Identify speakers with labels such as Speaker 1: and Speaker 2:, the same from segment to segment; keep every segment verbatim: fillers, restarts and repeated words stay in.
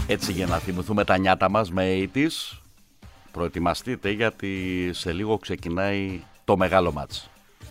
Speaker 1: Έτσι για να θυμηθούμε τα νιάτα μας με ογδόντα. Προετοιμαστείτε γιατί σε λίγο ξεκινάει το μεγάλο μάτς.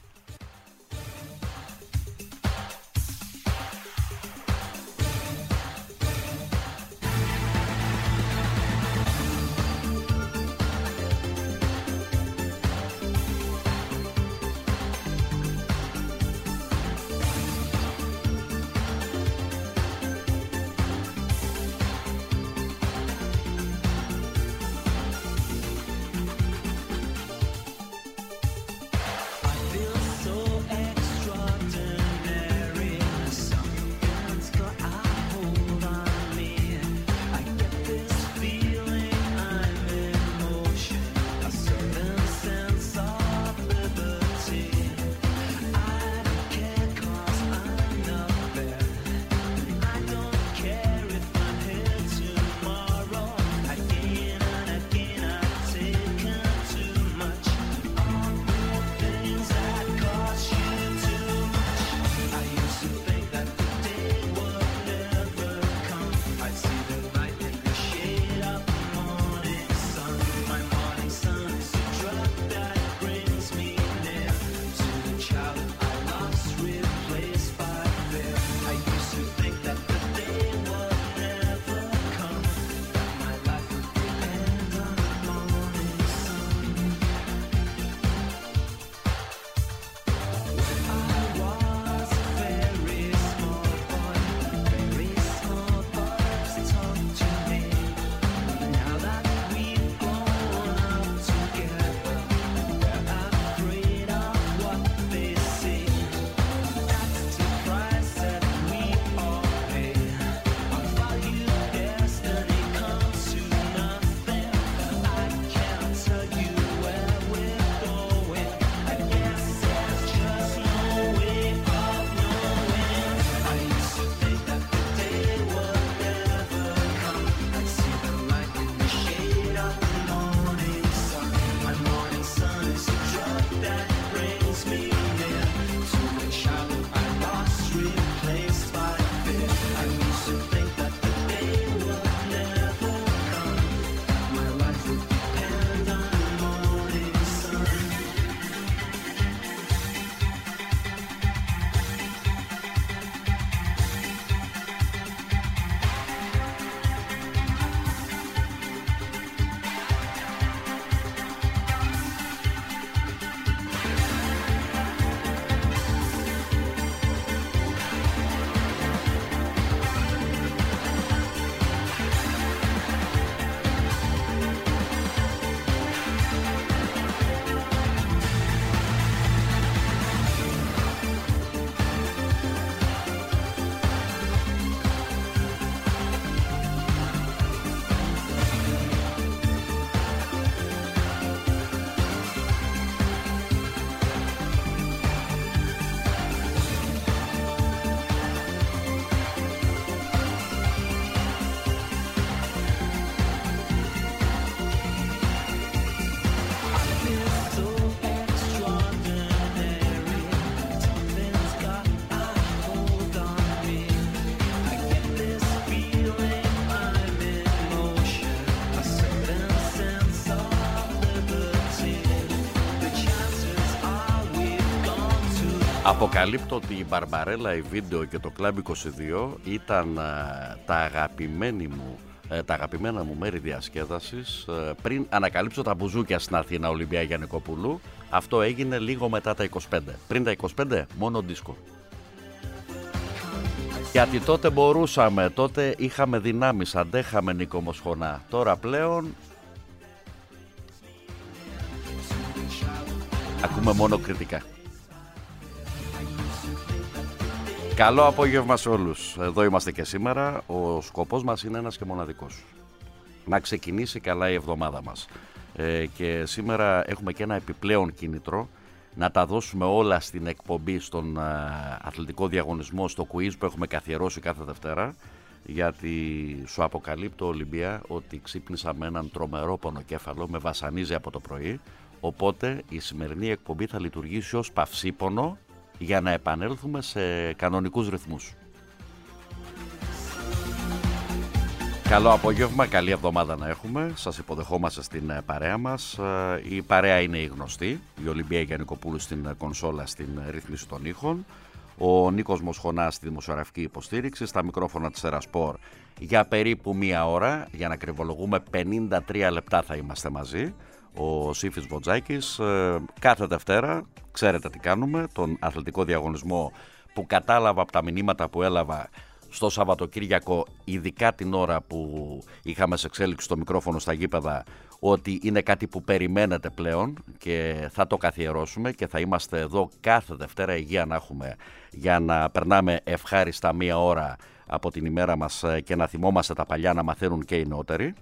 Speaker 1: Αποκαλύπτω ότι η Μπαρμπαρέλα, η Βίντεο και το Κλαμπ είκοσι δύο ήταν α, τα, αγαπημένη μου, ε, τα αγαπημένα μου μέρη διασκέδασης ε, πριν ανακαλύψω τα μπουζούκια στην Αθήνα Ολυμπία Γιαννικοπούλου. Αυτό έγινε λίγο μετά τα είκοσι πέντε. Πριν τα είκοσι πέντε μόνο δίσκο. Γιατί τότε μπορούσαμε, τότε είχαμε δυνάμεις, αντέχαμε, Νίκο Μοσχονά. Τώρα πλέον ακούμε μόνο κριτικά. Καλό απόγευμα σε όλους. Εδώ είμαστε και σήμερα. Ο σκοπός μας είναι ένας και μοναδικός. Να ξεκινήσει καλά η εβδομάδα μας. Ε, και σήμερα έχουμε και ένα επιπλέον κίνητρο να τα δώσουμε όλα στην εκπομπή, στον α, αθλητικό διαγωνισμό, στο quiz που έχουμε καθιερώσει κάθε Δευτέρα. Γιατί σου αποκαλύπτω, Ολυμπία, ότι ξύπνησα με έναν τρομερό πονοκέφαλο, με βασανίζει από το πρωί. Οπότε η σημερινή εκπομπή θα λειτουργήσει ως παυσίπονο για να επανέλθουμε σε κανονικούς ρυθμούς. Καλό απόγευμα, καλή εβδομάδα να έχουμε. Σας υποδεχόμαστε στην παρέα μας. Η παρέα είναι η γνωστή, η Ολυμπία Γιαννικοπούλου στην κονσόλα, στην ρύθμιση των ήχων. Ο Νίκος Μοσχονάς στη δημοσιογραφική υποστήριξη, στα μικρόφωνα της Ερασπορ για περίπου μία ώρα, για να κρυβολογούμε πενήντα τρία λεπτά θα είμαστε μαζί. Ο Σύφης Βοτζάκης, κάθε Δευτέρα, ξέρετε τι κάνουμε, τον αθλητικό διαγωνισμό που κατάλαβα από τα μηνύματα που έλαβα στο Σαββατοκύριακο, ειδικά την ώρα που είχαμε σε εξέλιξη το μικρόφωνο στα γήπεδα, ότι είναι κάτι που περιμένετε πλέον και θα το καθιερώσουμε και θα είμαστε εδώ κάθε Δευτέρα, υγεία να έχουμε, για να περνάμε ευχάριστα μία ώρα από την ημέρα μας και να θυμόμαστε τα παλιά, να μαθαίνουν και οι νεότεροι.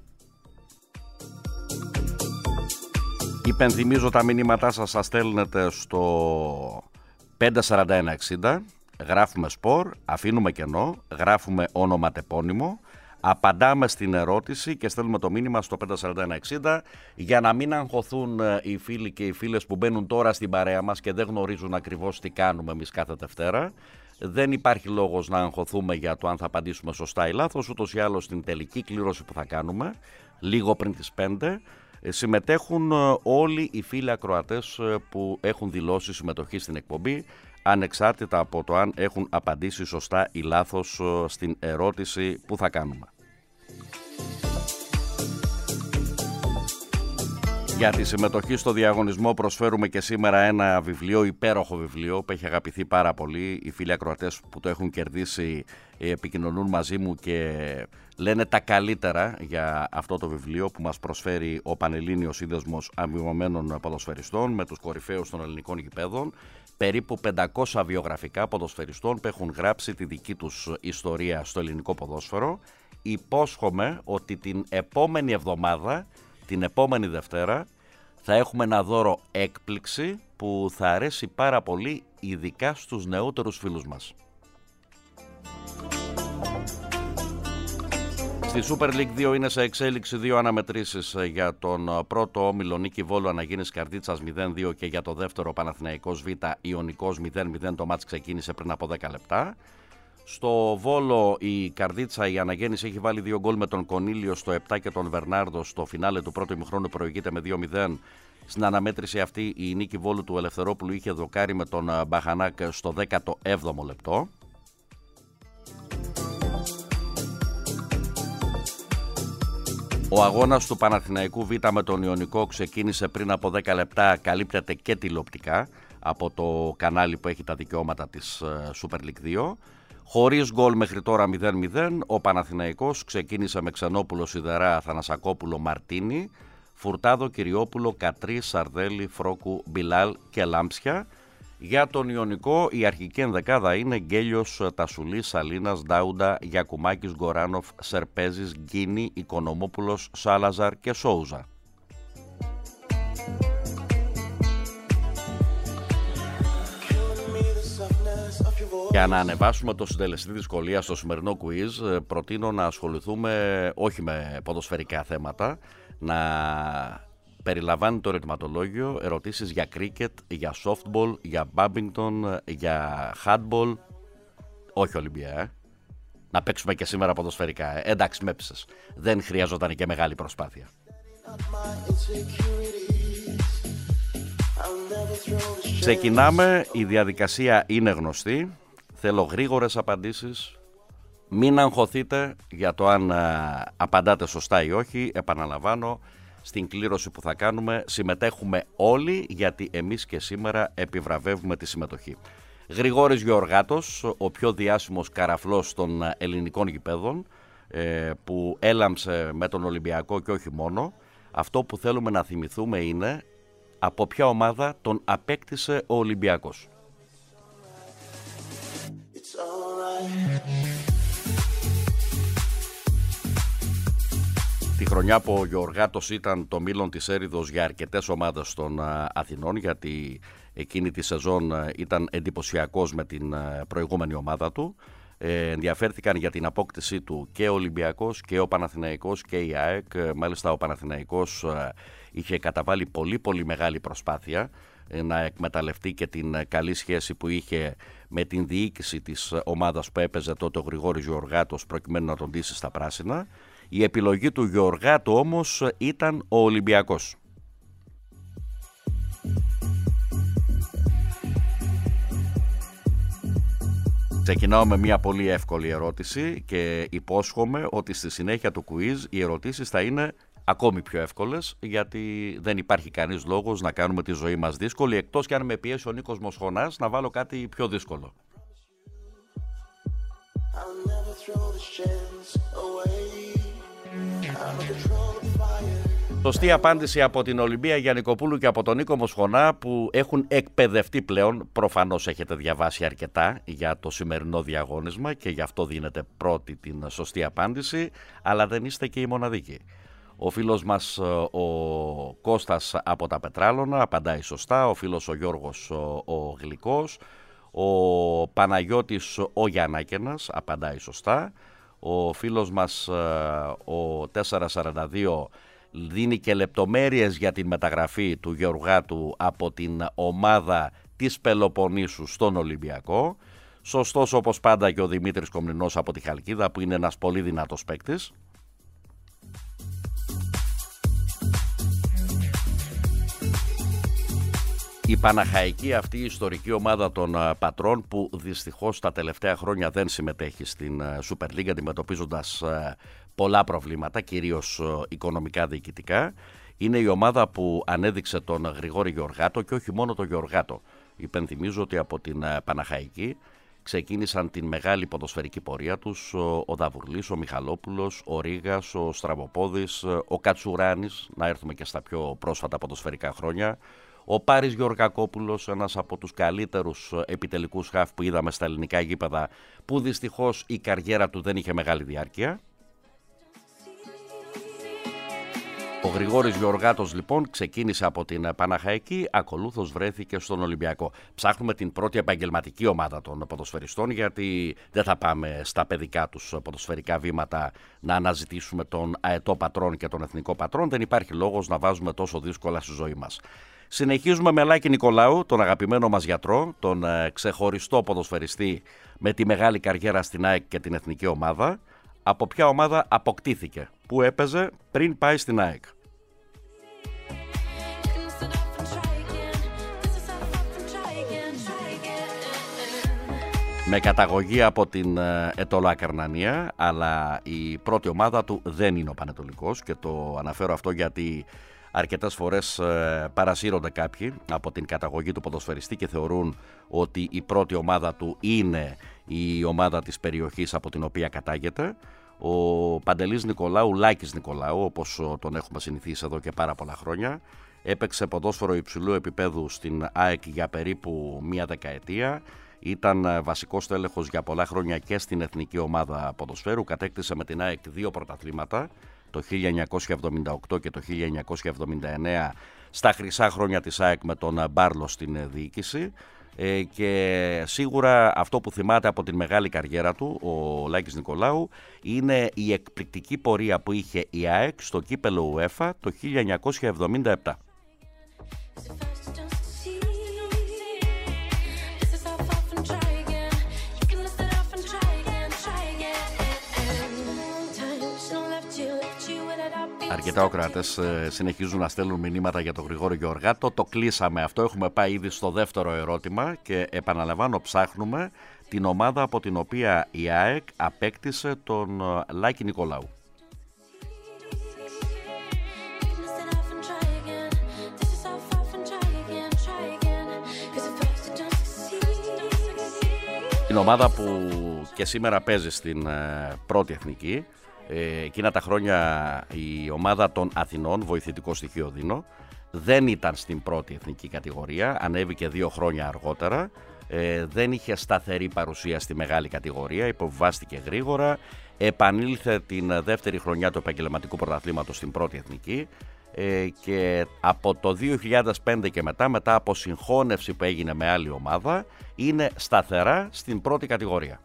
Speaker 1: Υπενθυμίζω τα μηνύματά σας, σας στέλνετε στο πέντε σαράντα ένα εξήντα, γράφουμε σπορ, αφήνουμε κενό, γράφουμε ονοματεπώνυμο, απαντάμε στην ερώτηση και στέλνουμε το μήνυμα στο πέντε σαράντα ένα εξήντα, για να μην αγχωθούν οι φίλοι και οι φίλες που μπαίνουν τώρα στην παρέα μας και δεν γνωρίζουν ακριβώς τι κάνουμε εμείς κάθε Δευτέρα. Δεν υπάρχει λόγος να αγχωθούμε για το αν θα απαντήσουμε σωστά ή λάθος, ούτως ή άλλως στην τελική κλήρωση που θα κάνουμε, λίγο πριν τις πέντε, συμμετέχουν όλοι οι φίλοι ακροατές που έχουν δηλώσει συμμετοχή στην εκπομπή, ανεξάρτητα από το αν έχουν απαντήσει σωστά ή λάθος στην ερώτηση που θα κάνουμε. Για τη συμμετοχή στο διαγωνισμό προσφέρουμε και σήμερα ένα βιβλίο, υπέροχο βιβλίο που έχει αγαπηθεί πάρα πολύ. Οι φίλοι ακροατές που το έχουν κερδίσει επικοινωνούν μαζί μου και λένε τα καλύτερα για αυτό το βιβλίο που μας προσφέρει ο Πανελλήνιος Σύνδεσμος Αμοιβωμένων Ποδοσφαιριστών με τους κορυφαίους των ελληνικών γηπέδων. Περίπου πεντακόσια βιογραφικά ποδοσφαιριστών που έχουν γράψει τη δική τους ιστορία στο ελληνικό ποδόσφαιρο. Υπόσχομαι ότι την επόμενη εβδομάδα, την επόμενη Δευτέρα, θα έχουμε ένα δώρο έκπληξη που θα αρέσει πάρα πολύ, ειδικά στους νεότερους φίλους μας. Στη Super League δύο είναι σε εξέλιξη δύο αναμετρήσεις, για τον πρώτο όμιλο Νίκη Βόλου Αναγίνης Καρδίτσας μηδέν δύο και για το δεύτερο Παναθηναϊκός Β Ιωνικός μηδέν μηδέν. Το μάτς ξεκίνησε πριν από δέκα λεπτά. Στο Βόλο η Καρδίτσα, η Αναγέννηση, έχει βάλει δύο γκολ με τον Κονίλιο στο επτά και τον Βερνάρδο στο φινάλε του πρώτου ημιχρόνου, προηγείται με δύο μηδέν. Στην αναμέτρηση αυτή η Νίκη Βόλου του Ελευθερόπουλου είχε δοκάρει με τον Μπαχανάκ στο δέκατο έβδομο λεπτό. Ο αγώνας του Παναθηναϊκού Β με τον Ιωνικό ξεκίνησε πριν από δέκα λεπτά, καλύπτεται και τηλεοπτικά από το κανάλι που έχει τα δικαιώματα της Super League δύο. Χωρίς γκολ μέχρι τώρα μηδέν μηδέν, ο Παναθηναϊκός ξεκίνησε με Ξενόπουλο, Σιδερά, Θανασακόπουλο, Μαρτίνι, Φουρτάδο, Κυριόπουλο, Κατρί, Σαρδέλη, Φρόκου, Μπιλάλ και Λάμψια. Για τον Ιωνικό η αρχική ενδεκάδα είναι Γκέλιος, Τασουλής, Σαλίνας, Ντάουντα, Γιακουμάκης, Γκοράνοφ, Σερπέζης, Γκίνη, Οικονομόπουλος, Σάλαζαρ και Σόουζα. Για να ανεβάσουμε το συντελεστή δυσκολίας στο σημερινό quiz, προτείνω να ασχοληθούμε όχι με ποδοσφαιρικά θέματα, να περιλαμβάνει το ερωτηματολόγιο ερωτήσεις για κρίκετ, για softball, για badminton, για handball. Όχι Ολυμπία, ε. Να παίξουμε και σήμερα ποδοσφαιρικά, ε. Εντάξει, με έψες. Δεν χρειαζόταν και μεγάλη προσπάθεια. Ξεκινάμε, η διαδικασία είναι γνωστή. Θέλω γρήγορες απαντήσεις. Μην αγχωθείτε για το αν α, απαντάτε σωστά ή όχι. Επαναλαμβάνω, στην κλήρωση που θα κάνουμε συμμετέχουμε όλοι, γιατί εμείς και σήμερα επιβραβεύουμε τη συμμετοχή. Γρηγόρης Γεωργάτος, ο πιο διάσημος καραφλός των ελληνικών γηπέδων, ε, που έλαμψε με τον Ολυμπιακό και όχι μόνο. Αυτό που θέλουμε να θυμηθούμε είναι από ποια ομάδα τον απέκτησε ο Ολυμπιακός. Τη χρονιά που ο Γεωργάτος ήταν το μήλον της έρηδος για αρκετές ομάδες των Αθηνών, γιατί εκείνη τη σεζόν ήταν εντυπωσιακός με την προηγούμενη ομάδα του. Ε, ενδιαφέρθηκαν για την απόκτησή του και ο Ολυμπιακός και ο Παναθηναϊκός και η ΑΕΚ. Μάλιστα ο Παναθηναϊκός είχε καταβάλει πολύ πολύ μεγάλη προσπάθεια να εκμεταλλευτεί και την καλή σχέση που είχε με την διοίκηση της ομάδας που έπαιζε τότε ο Γρηγόρης Γεωργάτος, προκειμένου να τον ντύσει στα πράσινα. Η επιλογή του Γεωργάτου όμως ήταν ο Ολυμπιακός. Ξεκινάω με μια πολύ εύκολη ερώτηση και υπόσχομαι ότι στη συνέχεια του quiz οι ερωτήσεις θα είναι ακόμη πιο εύκολες, γιατί δεν υπάρχει κανείς λόγος να κάνουμε τη ζωή μας δύσκολη, εκτός και αν με πιέσει ο Νίκος Μοσχονάς να βάλω κάτι πιο δύσκολο. Σωστή απάντηση από την Ολυμπία Γιαννικοπούλου και από τον Νίκο Μοσχονά, που έχουν εκπαιδευτεί πλέον. Προφανώς έχετε διαβάσει αρκετά για το σημερινό διαγώνισμα και γι' αυτό δίνετε πρώτη την σωστή απάντηση, αλλά δεν είστε και οι μοναδικοί. Ο φίλος μας ο Κώστας από τα Πετράλωνα απαντάει σωστά, ο φίλος ο Γιώργος ο, ο Γλυκός, ο Παναγιώτης ο Γιαννάκενας απαντάει σωστά, ο φίλος μας ο τετρακόσια σαράντα δύο δίνει και λεπτομέρειες για την μεταγραφή του Γεωργάτου από την ομάδα της Πελοποννήσου στον Ολυμπιακό. Σωστός όπως πάντα και ο Δημήτρης Κομνηνός από τη Χαλκίδα, που είναι ένας πολύ δυνατός παίκτης. Η Παναχαϊκή, αυτή η ιστορική ομάδα των πατρών, που δυστυχώς τα τελευταία χρόνια δεν συμμετέχει στην Super League, αντιμετωπίζοντας πολλά προβλήματα, κυρίως οικονομικά διοικητικά, είναι η ομάδα που ανέδειξε τον Γρηγόρη Γεωργάτο και όχι μόνο τον Γεωργάτο. Υπενθυμίζω ότι από την Παναχαϊκή ξεκίνησαν την μεγάλη ποδοσφαιρική πορεία τους ο Δαβουρλής, ο Μιχαλόπουλος, ο Ρίγας, ο Στραβοπόδης, ο Κατσουράνης, να έρθουμε και στα πιο πρόσφατα ποδοσφαιρικά χρόνια, ο Πάρης Γεωργακόπουλος, ένας από τους καλύτερους επιτελικούς χαφ που είδαμε στα ελληνικά γήπεδα, που δυστυχώς η καριέρα του δεν είχε μεγάλη διάρκεια. Ο Γρηγόρης Γεωργάτος λοιπόν ξεκίνησε από την Παναχαϊκή, ακολούθως βρέθηκε στον Ολυμπιακό. Ψάχνουμε την πρώτη επαγγελματική ομάδα των ποδοσφαιριστών, γιατί δεν θα πάμε στα παιδικά τους ποδοσφαιρικά βήματα να αναζητήσουμε τον αετό πατρόν και τον εθνικό πατρόν. Δεν υπάρχει λόγος να βάζουμε τόσο δύσκολα στη ζωή μας. Συνεχίζουμε με Λάκη Νικολάου, τον αγαπημένο μας γιατρό, τον ξεχωριστό ποδοσφαιριστή με τη μεγάλη καριέρα στην ΑΕΚ και την εθνική ομάδα. Από ποια ομάδα αποκτήθηκε, που έπαιζε πριν πάει στην ΑΕΚ? Με καταγωγή από την Ετωλά Καρνανία, αλλά η πρώτη ομάδα του δεν είναι ο Πανετολικός, και το αναφέρω αυτό γιατί αρκετές φορές ε, παρασύρονται κάποιοι από την καταγωγή του ποδοσφαιριστή και θεωρούν ότι η πρώτη ομάδα του είναι η ομάδα της περιοχής από την οποία κατάγεται. Ο Παντελής Νικολάου, Λάκης Νικολάου, όπως τον έχουμε συνηθίσει εδώ και πάρα πολλά χρόνια, έπαιξε ποδόσφαιρο υψηλού επίπεδου στην ΑΕΚ για περίπου μία δεκαετία. Ήταν βασικός τέλεχος για πολλά χρόνια και στην εθνική ομάδα ποδοσφαίρου. Κατέκτησε με την ΑΕΚ δύο πρωταθλήματα, το χίλια εννιακόσια εβδομήντα οκτώ και το χίλια εννιακόσια εβδομήντα εννέα, στα χρυσά χρόνια της ΑΕΚ με τον Μπάρλο στην διοίκηση. Ε, και σίγουρα αυτό που θυμάται από την μεγάλη καριέρα του ο Λάκης Νικολάου είναι η εκπληκτική πορεία που είχε η ΑΕΚ στο κύπελο UEFA το χίλια εννιακόσια εβδομήντα επτά. Αρκετά ακροατές συνεχίζουν να στέλνουν μηνύματα για τον Γρηγόρη Γεωργάτο. Το κλείσαμε αυτό, έχουμε πάει ήδη στο δεύτερο ερώτημα και επαναλαμβάνω, ψάχνουμε την ομάδα από την οποία η ΑΕΚ απέκτησε τον Λάκη Νικολάου. Την ομάδα που και σήμερα παίζει στην πρώτη εθνική. Ε, εκείνα τα χρόνια η ομάδα των Αθηνών, βοηθητικό στοιχείο δίνω, δεν ήταν στην πρώτη εθνική κατηγορία, ανέβηκε δύο χρόνια αργότερα, ε, δεν είχε σταθερή παρουσία στη μεγάλη κατηγορία, υποβιβάστηκε γρήγορα, επανήλθε την δεύτερη χρονιά του επαγγελματικού πρωταθλήματος στην πρώτη εθνική ε, και από το δύο χιλιάδες πέντε και μετά, μετά από συγχώνευση που έγινε με άλλη ομάδα, είναι σταθερά στην πρώτη κατηγορία.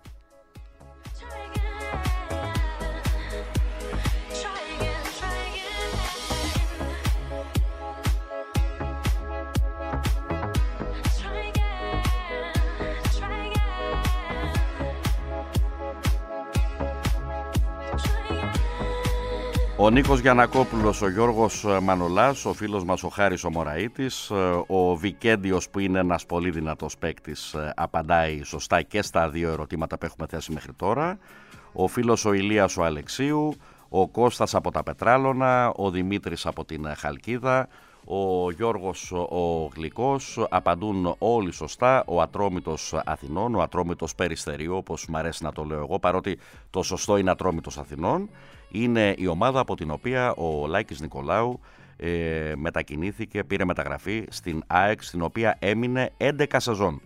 Speaker 1: Ο Νίκος Γιαννακόπουλος, ο Γιώργος Μανολάς, ο φίλος μας ο Χάρης ο Μωραΐτης, ο Βικέντιος που είναι ένας πολύ δυνατός παίκτης, απαντάει σωστά και στα δύο ερωτήματα που έχουμε θέσει μέχρι τώρα, ο φίλος ο Ηλίας ο Αλεξίου, ο Κώστας από τα Πετράλωνα, ο Δημήτρης από την Χαλκίδα, ο Γιώργος ο Γλυκός, απαντούν όλοι σωστά, ο Ατρόμητος Αθηνών, ο Ατρόμητος Περιστερίου όπως μου αρέσει να το λέω εγώ, παρότι το σωστό είναι Ατρόμητος Αθηνών. Είναι η ομάδα από την οποία ο Λάκης Νικολάου ε, μετακινήθηκε, πήρε μεταγραφή στην ΑΕΚ, στην οποία έμεινε έντεκα σεζόν.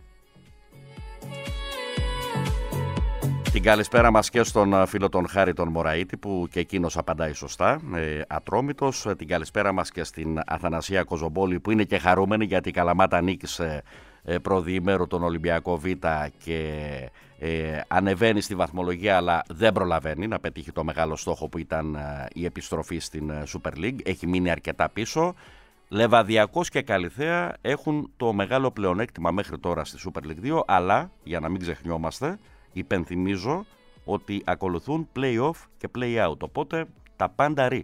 Speaker 1: Την καλησπέρα μας και στον φίλο τον Χάρη τον Μωραΐτη που και εκείνος απαντάει σωστά, ε, Ατρόμητος. Την καλησπέρα μας και στην Αθανασία Κοζομπόλη που είναι και χαρούμενη γιατί η Καλαμάτα νίκησε ε, προδιημέρου τον Ολυμπιακό Β και ε, ανεβαίνει στη βαθμολογία αλλά δεν προλαβαίνει να πετύχει το μεγάλο στόχο που ήταν ε, η επιστροφή στην ε, Super League. Έχει μείνει αρκετά πίσω. Λεβαδιακός και Καλιθέα έχουν το μεγάλο πλεονέκτημα μέχρι τώρα στη Super League δύο, αλλά για να μην ξεχνιόμαστε, υπενθυμίζω ότι ακολουθούν play-off και play-out, οπότε τα πάντα ρί.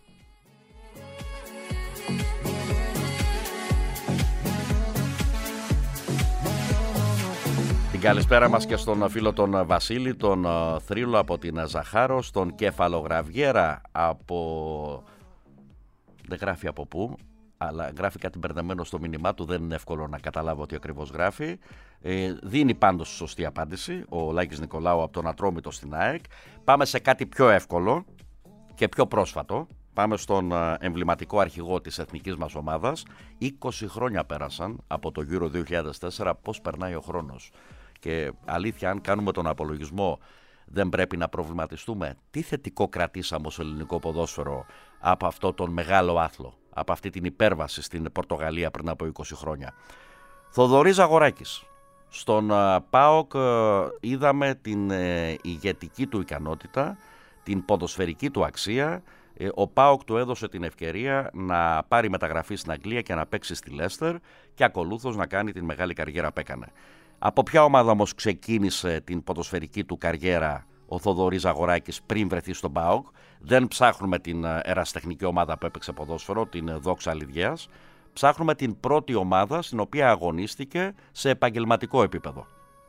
Speaker 1: Την καλησπέρα μας και στον φίλο τον Βασίλη, τον Θρύλο από την Ζαχάρος, τον Κεφαλογραβιέρα από... δεν γράφει από πού, αλλά γράφει κάτι μπερδεμένο στο μήνυμά του, δεν είναι εύκολο να καταλάβω τι ακριβώς γράφει. Ε, δίνει πάντως σωστή απάντηση ο Λάκης Νικολάου από τον Ατρόμητο στην ΑΕΚ. Πάμε σε κάτι πιο εύκολο και πιο πρόσφατο. Πάμε στον εμβληματικό αρχηγό της εθνικής μας ομάδας. είκοσι χρόνια πέρασαν από το Euro δύο χιλιάδες τέσσερα, πώς περνάει ο χρόνος. Και αλήθεια, αν κάνουμε τον απολογισμό, δεν πρέπει να προβληματιστούμε τι θετικό κρατήσαμε ως ελληνικό ποδόσφαιρο από αυτό τον μεγάλο άθλο, από αυτή την υπέρβαση στην Πορτογαλία πριν από είκοσι χρόνια. Θοδωρής Ζαγοράκης. Στον ΠΑΟΚ είδαμε την ηγετική του ικανότητα, την ποδοσφαιρική του αξία. Ο ΠΑΟΚ του έδωσε την ευκαιρία να πάρει μεταγραφή στην Αγγλία και να παίξει στη Λέστερ και ακολούθως να κάνει την μεγάλη καριέρα που έκανε. Από ποια ομάδα όμως ξεκίνησε την ποδοσφαιρική του καριέρα ο Θοδωρής Ζαγοράκης πριν βρεθεί στον ΠΑΟΚ? Δεν ψάχνουμε την ερασιτεχνική ομάδα που έπαιξε ποδόσφαιρο, την Δόξα Λιδιαίας. Ψάχνουμε την πρώτη ομάδα στην οποία αγωνίστηκε σε επαγγελματικό επίπεδο.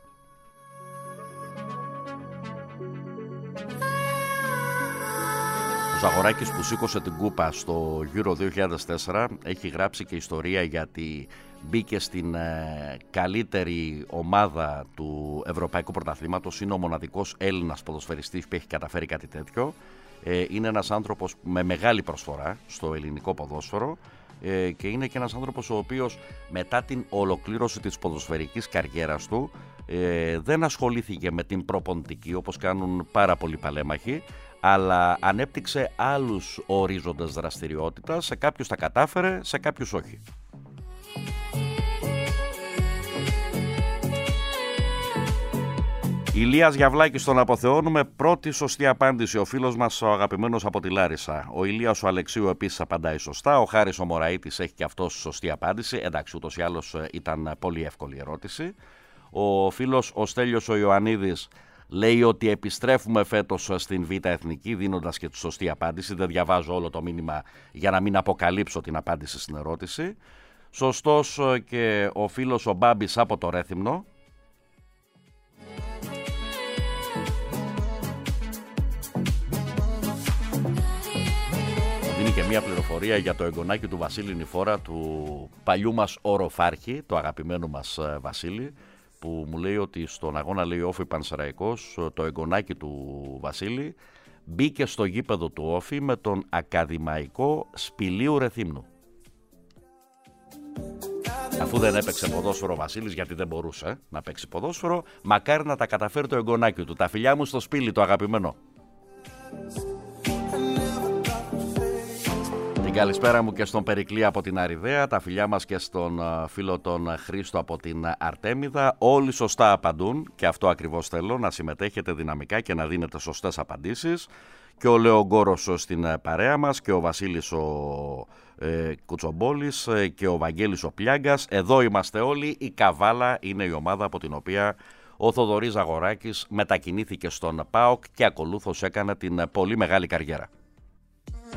Speaker 1: Ο Ζαγοράκης που σήκωσε την κούπα στο Euro δύο χιλιάδες τέσσερα έχει γράψει και ιστορία γιατί μπήκε στην ε, καλύτερη ομάδα του Ευρωπαϊκού Πρωταθλήματος. Είναι ο μοναδικός Έλληνας ποδοσφαιριστής που έχει καταφέρει κάτι τέτοιο. Ε, είναι ένας άνθρωπος με μεγάλη προσφορά στο ελληνικό ποδόσφαιρο ε, και είναι και ένας άνθρωπος ο οποίος μετά την ολοκλήρωση της ποδοσφαιρικής καριέρας του ε, δεν ασχολήθηκε με την προπονητική όπως κάνουν πάρα πολλοί παλέμαχοι, αλλά ανέπτυξε άλλους ορίζοντες δραστηριότητας. Σε κάποιους τα κατάφερε, σε κάποιους όχι. Ηλίας Γιαβλάκης τον αποθεώνουμε. Πρώτη σωστή απάντηση ο φίλος μας ο αγαπημένος από τη Λάρισα. Ο Ηλίας ο Αλεξίου επίσης απαντάει σωστά. Ο Χάρης ο Μωραΐτης έχει και αυτός σωστή απάντηση. Εντάξει, ούτως ή άλλως ήταν πολύ εύκολη ερώτηση. Ο φίλος ο Στέλιος ο Ιωαννίδης λέει ότι επιστρέφουμε φέτος στην Β' Εθνική, δίνοντας και τη σωστή απάντηση. Δεν διαβάζω όλο το μήνυμα για να μην αποκαλύψω την απάντηση στην ερώτηση. Σωστός και ο φίλος ο Μπάμπης από το Ρέθυμνο. Δίνει και μια πληροφορία για το εγγονάκι του Βασίλη Νηφόρα, του παλιού μας οροφάρχη, το αγαπημένο μας Βασίλη, που μου λέει ότι στον αγώνα, λέει, Όφη Πανσεραϊκός, το εγγονάκι του Βασίλη μπήκε στο γήπεδο του Όφη με τον ακαδημαϊκό Σπηλίου Ρεθύμνου. Αφού δεν έπαιξε ποδόσφαιρο ο Βασίλης, γιατί δεν μπορούσε να παίξει ποδόσφαιρο, μακάρι να τα καταφέρει το εγγονάκι του. Τα φιλιά μου στο Σπήλι, το αγαπημένο. Καλησπέρα μου και στον Περικλή από την Αριδαία, τα φιλιά μας και στον φίλο τον Χρήστο από την Αρτέμιδα. Όλοι σωστά απαντούν και αυτό ακριβώς θέλω, να συμμετέχετε δυναμικά και να δίνετε σωστές απαντήσεις. Και ο Λεογκόρος στην παρέα μας και ο Βασίλης ο ε, Κουτσομπόλης και ο Βαγγέλης ο Πλιάγκας. Εδώ είμαστε όλοι, η Καβάλα είναι η ομάδα από την οποία ο Θοδωρής Ζαγοράκης μετακινήθηκε στον ΠΑΟΚ και ακολούθως έκανε την πολύ μεγάλη καριέρα.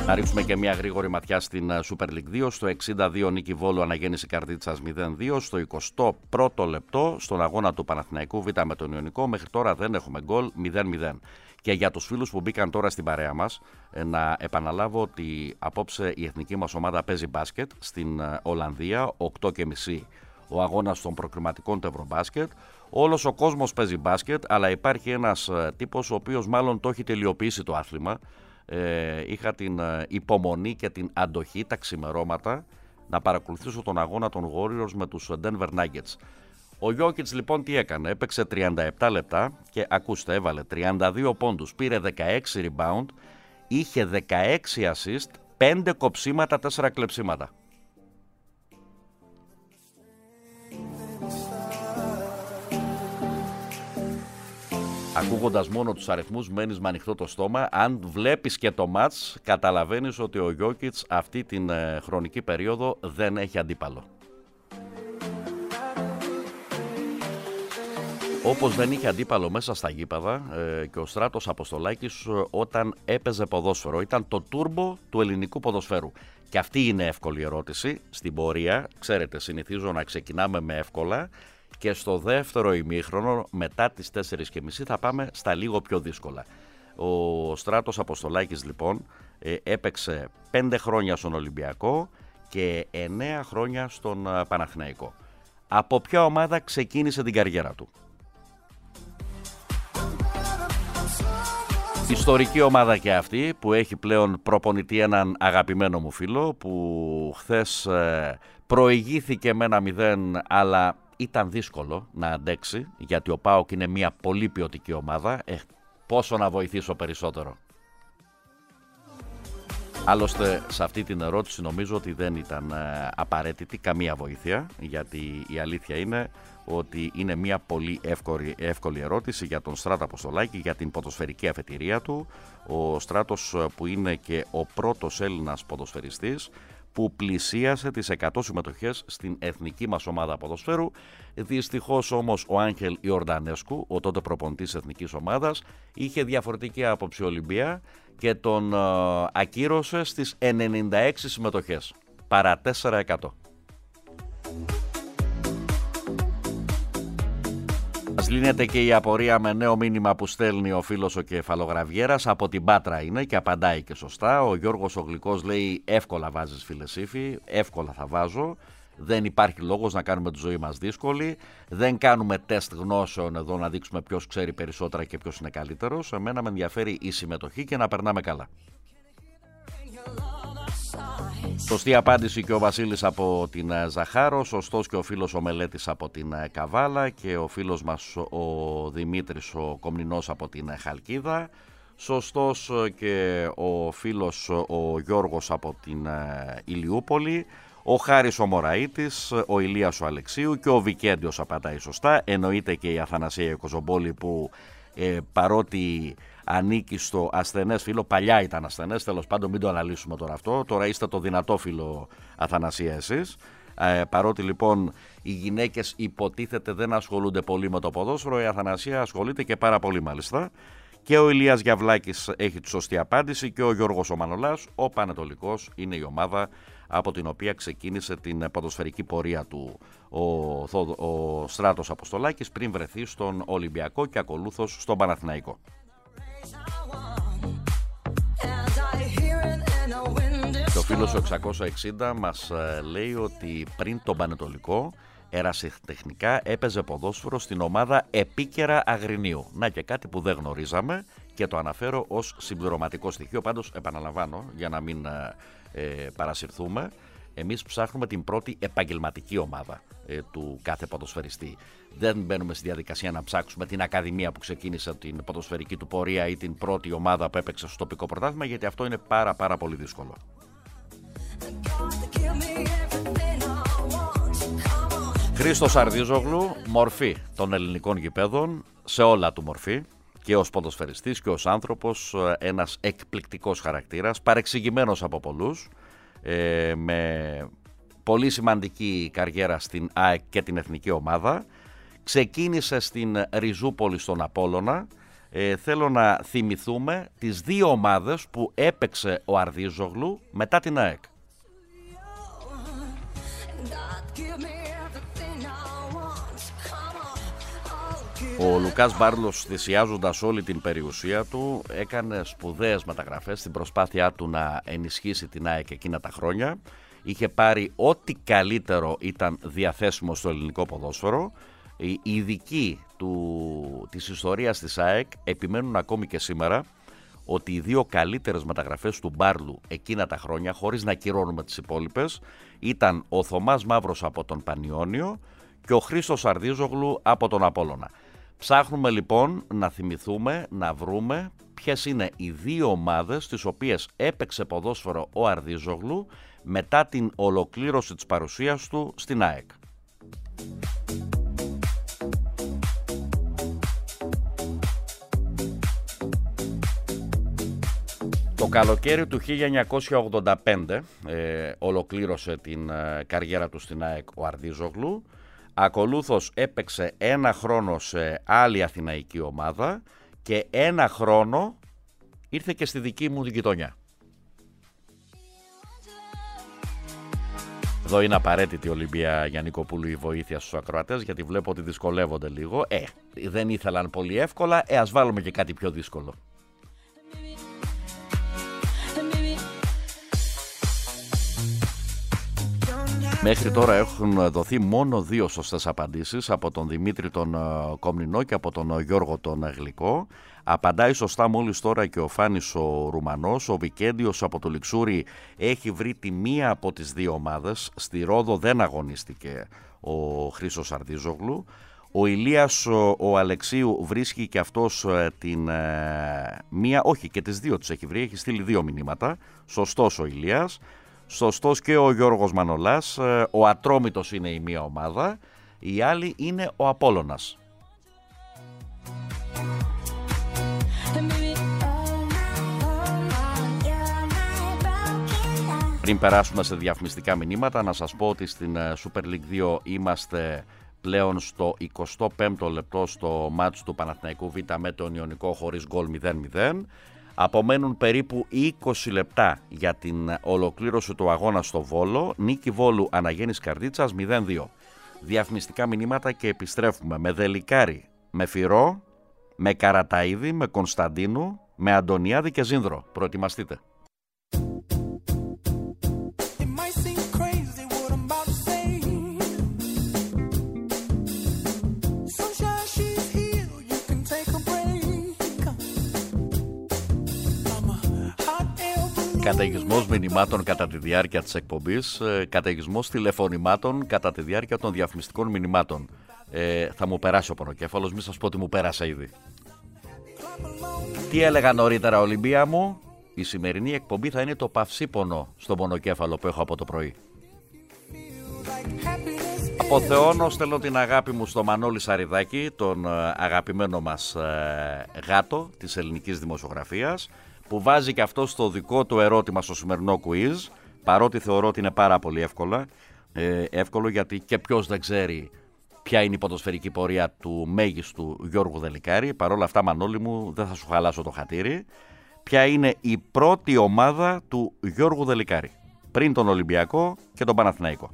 Speaker 1: Να ρίξουμε και μια γρήγορη ματιά στην Super League δύο. Στο εξήντα δύο νίκη Βόλου, αναγέννηση Καρδίτσας μηδέν δύο. Στο εικοστό πρώτο λεπτό στον αγώνα του Παναθηναϊκού Β με τον Ιωνικό, μέχρι τώρα δεν έχουμε γκολ, μηδέν μηδέν. Και για τους φίλους που μπήκαν τώρα στην παρέα μας, να επαναλάβω ότι απόψε η εθνική μας ομάδα παίζει μπάσκετ στην Ολλανδία, οκτώ και μισή ο αγώνας των προκριματικών του Ευρωμπάσκετ. Όλος ο κόσμος παίζει μπάσκετ, αλλά υπάρχει ένας τύπος ο οποίος μάλλον το έχει τελειοποιήσει το άθλημα. Ε, είχα την υπομονή και την αντοχή τα ξημερώματα να παρακολουθήσω τον αγώνα των Warriors με τους Denver Nuggets. Ο Γιόκιτς λοιπόν τι έκανε, έπαιξε τριάντα επτά λεπτά και ακούστε, έβαλε τριάντα δύο πόντους, πήρε δεκαέξι rebound, είχε δεκαέξι assist, πέντε κοψίματα, τέσσερα κλεψίματα. Ακούγοντας μόνο τους αριθμούς μένεις με ανοιχτό το στόμα. Αν βλέπεις και το μάτς, καταλαβαίνεις ότι ο Γιόκιτς αυτή την ε, χρονική περίοδο δεν έχει αντίπαλο. Όπως δεν είχε αντίπαλο μέσα στα γήπεδα ε, και ο Στράτος Αποστολάκης όταν έπαιζε ποδόσφαιρο. Ήταν το τούρμπο του ελληνικού ποδοσφαίρου. Και αυτή είναι εύκολη ερώτηση. Στην πορεία, ξέρετε, συνηθίζω να ξεκινάμε με εύκολα. Και στο δεύτερο ημίχρονο, μετά τις τέσσερις και μισή, θα πάμε στα λίγο πιο δύσκολα. Ο Στράτος Αποστολάκης λοιπόν έπαιξε πέντε χρόνια στον Ολυμπιακό και εννέα χρόνια στον Παναθηναϊκό. Από ποια ομάδα ξεκίνησε την καριέρα του? Ιστορική ομάδα και αυτή που έχει πλέον προπονητή έναν αγαπημένο μου φίλο που χθες προηγήθηκε με ένα μηδέν, αλλά ήταν δύσκολο να αντέξει, γιατί ο ΠΑΟΚ είναι μια πολύ ποιοτική ομάδα. Ε, πόσο να βοηθήσω περισσότερο? Άλλωστε σε αυτή την ερώτηση νομίζω ότι δεν ήταν ε, απαραίτητη καμία βοήθεια, γιατί η αλήθεια είναι ότι είναι μια πολύ εύκολη, εύκολη ερώτηση για τον Στράτο Αποστολάκη, για την ποδοσφαιρική αφετηρία του. Ο Στράτος που είναι και ο πρώτος Έλληνας ποδοσφαιριστής που πλησίασε τις εκατό συμμετοχές στην εθνική μας ομάδα ποδοσφαίρου. Δυστυχώς όμως ο Άγχελ Ιορδανέσκου, ο τότε προπονητής εθνικής ομάδας, είχε διαφορετική άποψη Ολυμπία και τον uh, ακύρωσε στις ενενήντα έξι συμμετοχές, παρά τέσσερα τοις εκατό. Μας λύνεται και η απορία με νέο μήνυμα που στέλνει ο φίλος ο Κεφαλογραβιέρας. Από την Πάτρα είναι και απαντάει και σωστά. Ο Γιώργος ο Γλυκός λέει εύκολα βάζεις φίλε Σύφη, εύκολα θα βάζω. Δεν υπάρχει λόγος να κάνουμε τη ζωή μας δύσκολη. Δεν κάνουμε τεστ γνώσεων εδώ να δείξουμε ποιος ξέρει περισσότερα και ποιος είναι καλύτερος. Εμένα με ενδιαφέρει η συμμετοχή και να περνάμε καλά. Σωστή απάντηση και ο Βασίλης από την Ζαχάρο, σωστός και ο φίλος ο Μελέτης από την Καβάλα και ο φίλος μας ο Δημήτρης ο Κομνηνός από την Χαλκίδα, σωστός και ο φίλος ο Γιώργος από την Ηλιούπολη, ο Χάρης ο Μωραΐτης, ο Ηλίας ο Αλεξίου και ο Βικέντιος απαντάει σωστά. Εννοείται και η Αθανασία Κοζομπόλη που ε, παρότι ανήκει στο ασθενές φύλο, παλιά ήταν ασθενές, τέλος πάντων μην το αναλύσουμε τώρα αυτό, τώρα είστε το δυνατό φύλο Αθανασία εσείς. Ε, παρότι λοιπόν οι γυναίκες υποτίθεται δεν ασχολούνται πολύ με το ποδόσφαιρο, η Αθανασία ασχολείται και πάρα πολύ μάλιστα. Και ο Ηλίας Γιαβλάκης έχει τη σωστή απάντηση και ο Γιώργος ο Μανολάς. Ο Πανετολικός είναι η ομάδα από την οποία ξεκίνησε την ποδοσφαιρική πορεία του ο, ο Στράτος Αποστολάκης πριν βρεθεί στον Ολυμπιακό και ακολούθως στον Παναθηναϊκό. Και ο φίλος ο εξακόσια εξήντα μας λέει ότι πριν τον Πανετολικό ερασιτεχνικά έπαιζε ποδόσφαιρο στην ομάδα Επίκαιρα Αγρινίου. Να και κάτι που δεν γνωρίζαμε και το αναφέρω ως συμπληρωματικό στοιχείο. Πάντως επαναλαμβάνω για να μην ε, παρασυρθούμε, εμείς ψάχνουμε την πρώτη επαγγελματική ομάδα ε, του κάθε ποδοσφαιριστή. Δεν μπαίνουμε στη διαδικασία να ψάξουμε την ακαδημία που ξεκίνησε την ποδοσφαιρική του πορεία ή την πρώτη ομάδα που έπαιξε στο τοπικό πρωτάθλημα, γιατί αυτό είναι πάρα πάρα πολύ δύσκολο. Χρήστος Αρδίζογλου, μορφή των ελληνικών γηπέδων, σε όλα του μορφή, και ως ποδοσφαιριστής και ως άνθρωπος, ένας εκπληκτικός χαρακτήρας, παρεξηγημένος από πολλούς, ε, με πολύ σημαντική καριέρα στην ΑΕΚ και την εθνική ομάδα. Ξεκίνησε στην Ριζούπολη στον Απόλλωνα, ε, θέλω να θυμηθούμε τις δύο ομάδες που έπαιξε ο Αρδίζογλου μετά την ΑΕΚ. Ο Λουκάς Μπάρλος, θυσιάζοντας όλη την περιουσία του, έκανε σπουδαίες μεταγραφές στην προσπάθειά του να ενισχύσει την ΑΕΚ εκείνα τα χρόνια. Είχε πάρει ό,τι καλύτερο ήταν διαθέσιμο στο ελληνικό ποδόσφαιρο. Οι ειδικοί του, της ιστορίας της ΑΕΚ επιμένουν ακόμη και σήμερα ότι οι δύο καλύτερες μεταγραφές του Μπάρλου εκείνα τα χρόνια, χωρίς να κυρώνουμε τις υπόλοιπες, ήταν ο Θωμάς Μαύρος από τον Πανιόνιο και ο Χρήστος Αρδίζογλου από τον Απόλλωνα. Ψάχνουμε λοιπόν να θυμηθούμε, να βρούμε ποιες είναι οι δύο ομάδες τις οποίες έπαιξε ποδόσφαιρο ο Αρδίζογλου μετά την ολοκλήρωση της παρουσίας του στην ΑΕΚ. Το καλοκαίρι του χίλια εννιακόσια ογδόντα πέντε ε, ολοκλήρωσε την ε, καριέρα του στην ΑΕΚ ο Αρδίζογλου. Ακολούθως έπαιξε ένα χρόνο σε άλλη αθηναϊκή ομάδα και ένα χρόνο ήρθε και στη δική μου την γειτονιά. Εδώ είναι απαραίτητη, Ολυμπία Γιαννικοπούλου, η βοήθεια στους ακροατές, γιατί βλέπω ότι δυσκολεύονται λίγο. Ε, δεν ήθελαν πολύ εύκολα, ε, ας βάλουμε και κάτι πιο δύσκολο. Μέχρι τώρα έχουν δοθεί μόνο δύο σωστές απαντήσεις, από τον Δημήτρη τον Κομνηνό και από τον Γιώργο τον Γλυκό. Απαντάει σωστά μόλις τώρα και ο Φάνης ο Ρουμανός. Ο Βικέντιος από το Λιξούρι έχει βρει τη μία από τις δύο ομάδες. Στη Ρόδο δεν αγωνίστηκε ο Χρήστος Αρδίζογλου. Ο Ηλίας ο, ο Αλεξίου βρίσκει και αυτός την ε, μία, όχι και τις δύο τις έχει βρει, έχει στείλει δύο μηνύματα. Σωστός ο Ηλίας. Σωστός και ο Γιώργος Μανολάς. Ο Ατρόμητος είναι η μία ομάδα, η άλλη είναι ο Απόλλωνας. Πριν περάσουμε σε διαφημιστικά μηνύματα, να σας πω ότι στην Super League δύο είμαστε πλέον στο εικοστό πέμπτο λεπτό στο μάτς του Παναθηναϊκού Β με τον Ιωνικό χωρίς γκολ μηδέν μηδέν. Απομένουν περίπου είκοσι λεπτά για την ολοκλήρωση του αγώνα στο Βόλο. Νίκη Βόλου Αναγέννης Καρδίτσας μηδέν δύο. Διαφημιστικά μηνύματα και επιστρέφουμε με Δελικάρη, με Φυρό, με Καραταΐδη, με Κωνσταντίνου, με Αντωνιάδη και Ζήνδρο. Προετοιμαστείτε. Καταιγισμός μηνυμάτων κατά τη διάρκεια της εκπομπής, καταιγισμός τηλεφωνημάτων κατά τη διάρκεια των διαφημιστικών μηνυμάτων. Ε, θα μου περάσει ο πονοκέφαλος, μη σας πω ότι μου πέρασε ήδη. Τι έλεγα νωρίτερα, Ολυμπία μου? Η σημερινή εκπομπή θα είναι το παυσίπονο στον πονοκέφαλο που έχω από το πρωί. Αποθεώνω, στέλνω την αγάπη μου στο Μανώλη Σαριδάκη, τον αγαπημένο μας ε, γάτο της ελληνικής δημοσιογραφίας, που βάζει και αυτό στο δικό του ερώτημα στο σημερινό quiz, παρότι θεωρώ ότι είναι πάρα πολύ εύκολα, ε, εύκολο, γιατί και ποιος δεν ξέρει ποια είναι η ποδοσφαιρική πορεία του μέγιστου Γιώργου Δελικάρη. Παρ' όλα αυτά, Μανώλη μου, δεν θα σου χαλάσω το χατήρι. Ποια είναι η πρώτη ομάδα του Γιώργου Δελικάρη, πριν τον Ολυμπιακό και τον Παναθηναϊκό?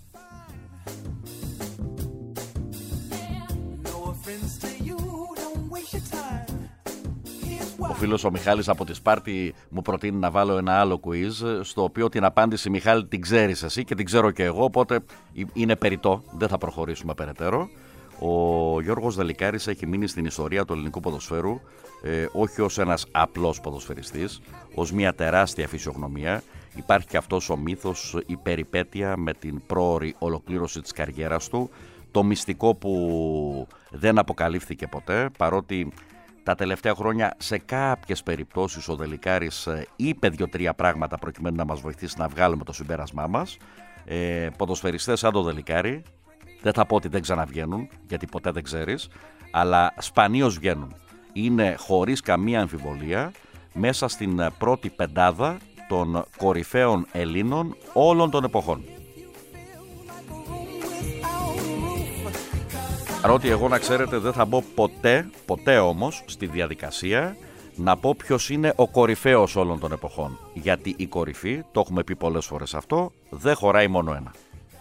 Speaker 1: Ο φίλος ο Μιχάλης από τη Σπάρτη μου προτείνει να βάλω ένα άλλο quiz, στο οποίο την απάντηση, Μιχάλη, την ξέρεις εσύ και την ξέρω και εγώ, οπότε είναι περιττό, δεν θα προχωρήσουμε περαιτέρω. Ο Γιώργος Δελικάρης έχει μείνει στην ιστορία του ελληνικού ποδοσφαίρου, ε, όχι ως ένας απλός ποδοσφαιριστής, ως μια τεράστια φυσιογνωμία. Υπάρχει και αυτός ο μύθος, η περιπέτεια με την πρόωρη ολοκλήρωση της καριέρας του, το μυστικό που δεν αποκαλύφθηκε ποτέ, παρότι τα τελευταία χρόνια σε κάποιες περιπτώσεις ο Δελικάρης είπε δύο-τρία πράγματα προκειμένου να μας βοηθήσει να βγάλουμε το συμπέρασμά μας. Ε, ποδοσφαιριστές σαν το Δελικάρη, δεν θα πω ότι δεν ξαναβγαίνουν, γιατί ποτέ δεν ξέρεις, αλλά σπανίως βγαίνουν. Είναι χωρίς καμία αμφιβολία μέσα στην πρώτη πεντάδα των κορυφαίων Ελλήνων όλων των εποχών. Παρότι εγώ, να ξέρετε, δεν θα μπω ποτέ, ποτέ όμως στη διαδικασία να πω ποιος είναι ο κορυφαίος όλων των εποχών. Γιατί η κορυφή, το έχουμε πει πολλές φορές αυτό, δεν χωράει μόνο ένα.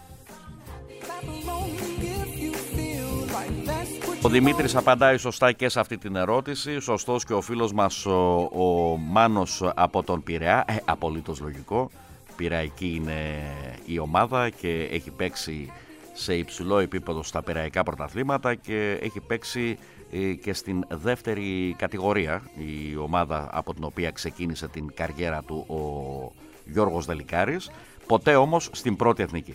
Speaker 1: Ο Δημήτρης απαντάει σωστά και σε αυτή την ερώτηση. Σωστός και ο φίλος μας ο, ο Μάνος από τον Πειραιά. Ε, απολύτως λογικό. Πειραϊκή είναι η ομάδα και έχει παίξει σε υψηλό επίπεδο στα πειραϊκά πρωταθλήματα και έχει παίξει ε, και στην δεύτερη κατηγορία, η ομάδα από την οποία ξεκίνησε την καριέρα του ο Γιώργος Δελικάρης. Ποτέ όμως στην πρώτη εθνική.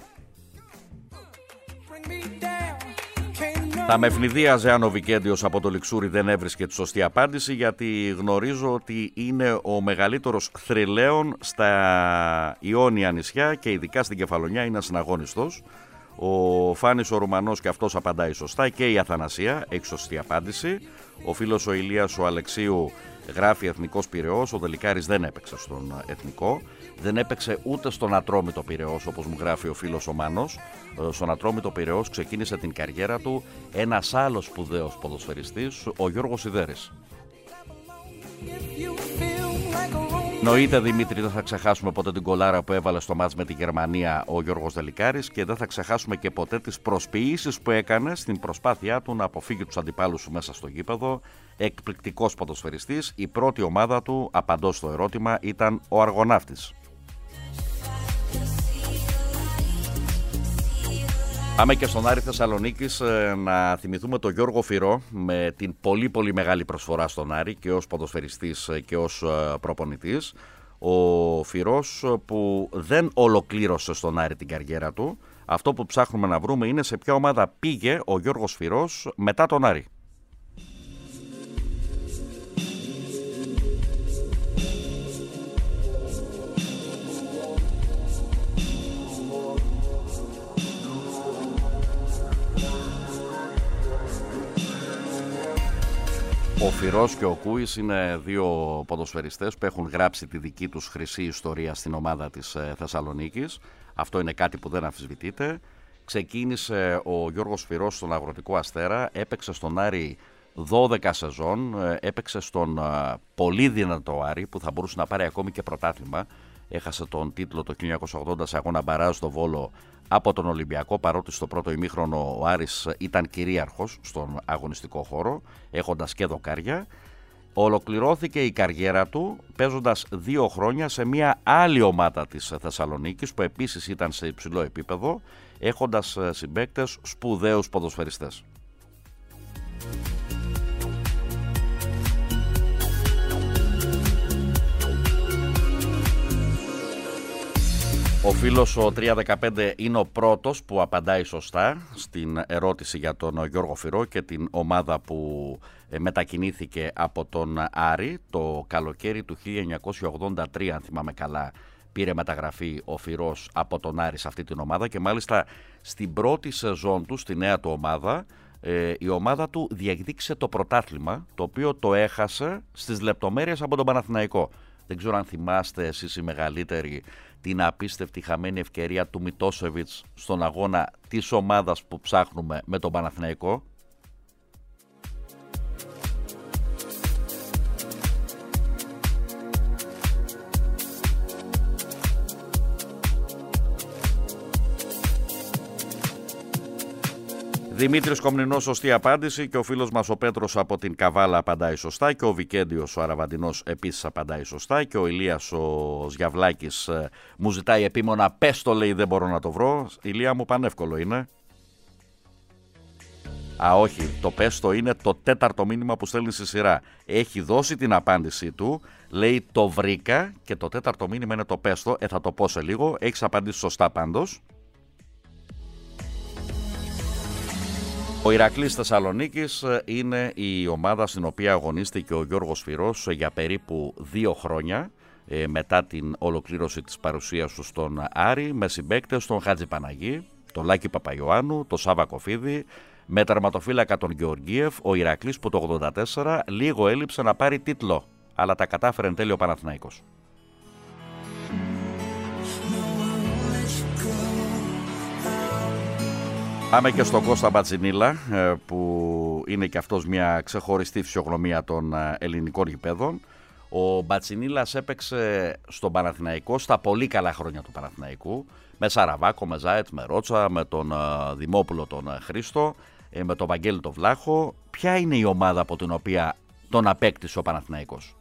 Speaker 1: Θα με ευνηδίαζε αν ο Βικέντιος από το Λιξούρι δεν έβρισκε τη σωστή απάντηση, γιατί γνωρίζω ότι είναι ο μεγαλύτερος θρυλαίων στα Ιόνια νησιά και ειδικά στην Κεφαλονιά, είναι ασυναγώνιστος. Ο Φάνης ο Ρουμανός και αυτός απαντάει σωστά, και η Αθανασία έχει σωστή απάντηση. Ο φίλος ο Ηλίας ο Αλεξίου γράφει Εθνικός Πειραιώς. Ο Δελικάρης δεν έπαιξε στον Εθνικό. Δεν έπαιξε ούτε στον Ατρόμητο Πειραιώς, όπως μου γράφει ο φίλος ο Μάνος. Στον Ατρόμητο Πειραιώς ξεκίνησε την καριέρα του ένας άλλος σπουδαίος ποδοσφαιριστής, ο Γιώργος Σιδέρης. Νοείται, Δημήτρη, δεν θα ξεχάσουμε ποτέ την κολάρα που έβαλε στο μάτς με τη Γερμανία ο Γιώργος Δελικάρης, και δεν θα ξεχάσουμε και ποτέ τις προσποιήσεις που έκανε στην προσπάθειά του να αποφύγει τους αντιπάλους μέσα στο γήπεδο. Εκπληκτικός ποδοσφαιριστής. Η πρώτη ομάδα του, απαντώ στο ερώτημα, ήταν ο Αργοναύτης. Πάμε και στον Άρη Θεσσαλονίκης να θυμηθούμε τον Γιώργο Φυρό, με την πολύ πολύ μεγάλη προσφορά στον Άρη και ως ποδοσφαιριστής και ως προπονητής. Ο Φυρός που δεν ολοκλήρωσε στον Άρη την καριέρα του. Αυτό που ψάχνουμε να βρούμε είναι σε ποια ομάδα πήγε ο Γιώργος Φυρός μετά τον Άρη. Ο Φυρός και ο Κούης είναι δύο ποδοσφαιριστές που έχουν γράψει τη δική τους χρυσή ιστορία στην ομάδα της Θεσσαλονίκης. Αυτό είναι κάτι που δεν αμφισβητείται. Ξεκίνησε ο Γιώργος Φυρός στον Αγροτικό Αστέρα, έπαιξε στον Άρη δώδεκα σεζόν, έπαιξε στον πολύ δυνατό Άρη που θα μπορούσε να πάρει ακόμη και πρωτάθλημα. Έχασε τον τίτλο το χίλια εννιακόσια ογδόντα σε αγώνα μπαράζ στο Βόλο από τον Ολυμπιακό, παρότι στο πρώτο ημίχρονο ο Άρης ήταν κυρίαρχος στον αγωνιστικό χώρο, έχοντας και δοκάρια. Ολοκληρώθηκε η καριέρα του παίζοντας δύο χρόνια σε μια άλλη ομάδα της Θεσσαλονίκης που επίσης ήταν σε υψηλό επίπεδο, έχοντας συμπαίκτες σπουδαίους ποδοσφαιριστές. Ο φίλος ο τριακόσια δεκαπέντε είναι ο πρώτος που απαντάει σωστά στην ερώτηση για τον Γιώργο Φυρό και την ομάδα που μετακινήθηκε από τον Άρη το καλοκαίρι του χίλια εννιακόσια ογδόντα τρία, αν θυμάμαι καλά. Πήρε μεταγραφή ο Φυρός από τον Άρη σε αυτή την ομάδα και μάλιστα στην πρώτη σεζόν του, στη νέα του ομάδα, η ομάδα του διεκδίκησε το πρωτάθλημα, το οποίο το έχασε στις λεπτομέρειες από τον Παναθηναϊκό. Δεν ξέρω αν θυμάστε εσείς οι μεγαλύτεροι την απίστευτη χαμένη ευκαιρία του Μιτόσεβιτς στον αγώνα της ομάδας που ψάχνουμε με τον Παναθηναϊκό. Δημήτρης Κομνηνός, σωστή απάντηση, και ο φίλος μας ο Πέτρος από την Καβάλα απαντάει σωστά, και ο Βικέντιος ο Αραβαντινός επίσης απαντάει σωστά, και ο Ηλίας ο Ζιαβλάκης ε, μου ζητάει επίμονα, πες το, λέει, δεν μπορώ να το βρω. Ηλία μου, πανεύκολο είναι. Α, όχι, το πες το είναι το τέταρτο μήνυμα που στέλνει στη σειρά. Έχει δώσει την απάντησή του, λέει το βρήκα, και το τέταρτο μήνυμα είναι το πες το. Ε, θα το πω σε λίγο, έχεις απαντήσει σωστά πάντως. Ο Ηρακλής Θεσσαλονίκης είναι η ομάδα στην οποία αγωνίστηκε ο Γιώργος Φυρός για περίπου δύο χρόνια ε, μετά την ολοκλήρωση της παρουσίας του στον Άρη, με συμπαίκτες τον Χάτζη Παναγή, τον Λάκη Παπαϊωάννου, τον Σάβα Κοφίδη, με τερματοφύλακα τον Γεωργίεφ. Ο Ηρακλής που το ογδόντα τέσσερα λίγο έλειψε να πάρει τίτλο, αλλά τα κατάφερε εν τέλει ο Παναθηναϊκός. Πάμε και στον Κώστα Μπατσινίλα, που είναι και αυτός μια ξεχωριστή φυσιογνωμία των ελληνικών γηπέδων. Ο Μπατσινίλας έπαιξε στον Παναθηναϊκό στα πολύ καλά χρόνια του Παναθηναϊκού, με Σαραβάκο, με Ζάετ, με Ρότσα, με τον Δημόπουλο τον Χρήστο, με τον Βαγγέλη τον Βλάχο. Ποια είναι η ομάδα από την οποία τον απέκτησε ο Παναθηναϊκός?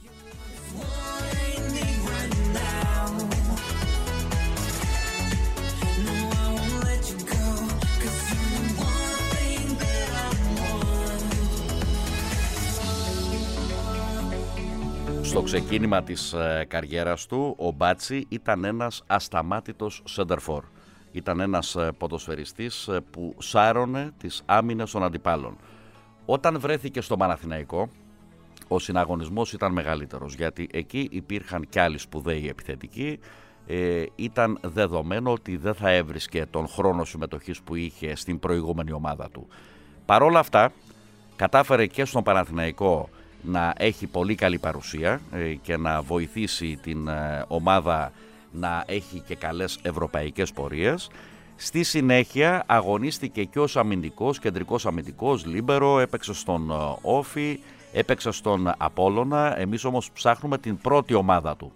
Speaker 1: Στο ξεκίνημα της ε, καριέρας του, ο Μπάτσι ήταν ένας ασταμάτητος σέντερφορ. Ήταν ένας ε, ποδοσφαιριστής ε, που σάρωνε τις άμυνες των αντιπάλων. Όταν βρέθηκε στο Παναθηναϊκό, ο συναγωνισμός ήταν μεγαλύτερος, γιατί εκεί υπήρχαν κι άλλοι σπουδαίοι επιθετικοί. Ε, ήταν δεδομένο ότι δεν θα έβρισκε τον χρόνο συμμετοχής που είχε στην προηγούμενη ομάδα του. Παρόλα αυτά, κατάφερε και στον Παναθηναϊκό να έχει πολύ καλή παρουσία και να βοηθήσει την ομάδα να έχει και καλές ευρωπαϊκές πορείες. Στη συνέχεια αγωνίστηκε και ως αμυντικός, κεντρικός αμυντικός, λίμπερο, έπαιξε στον Όφι, έπαιξε στον Απόλλωνα. Εμείς όμως ψάχνουμε την πρώτη ομάδα του.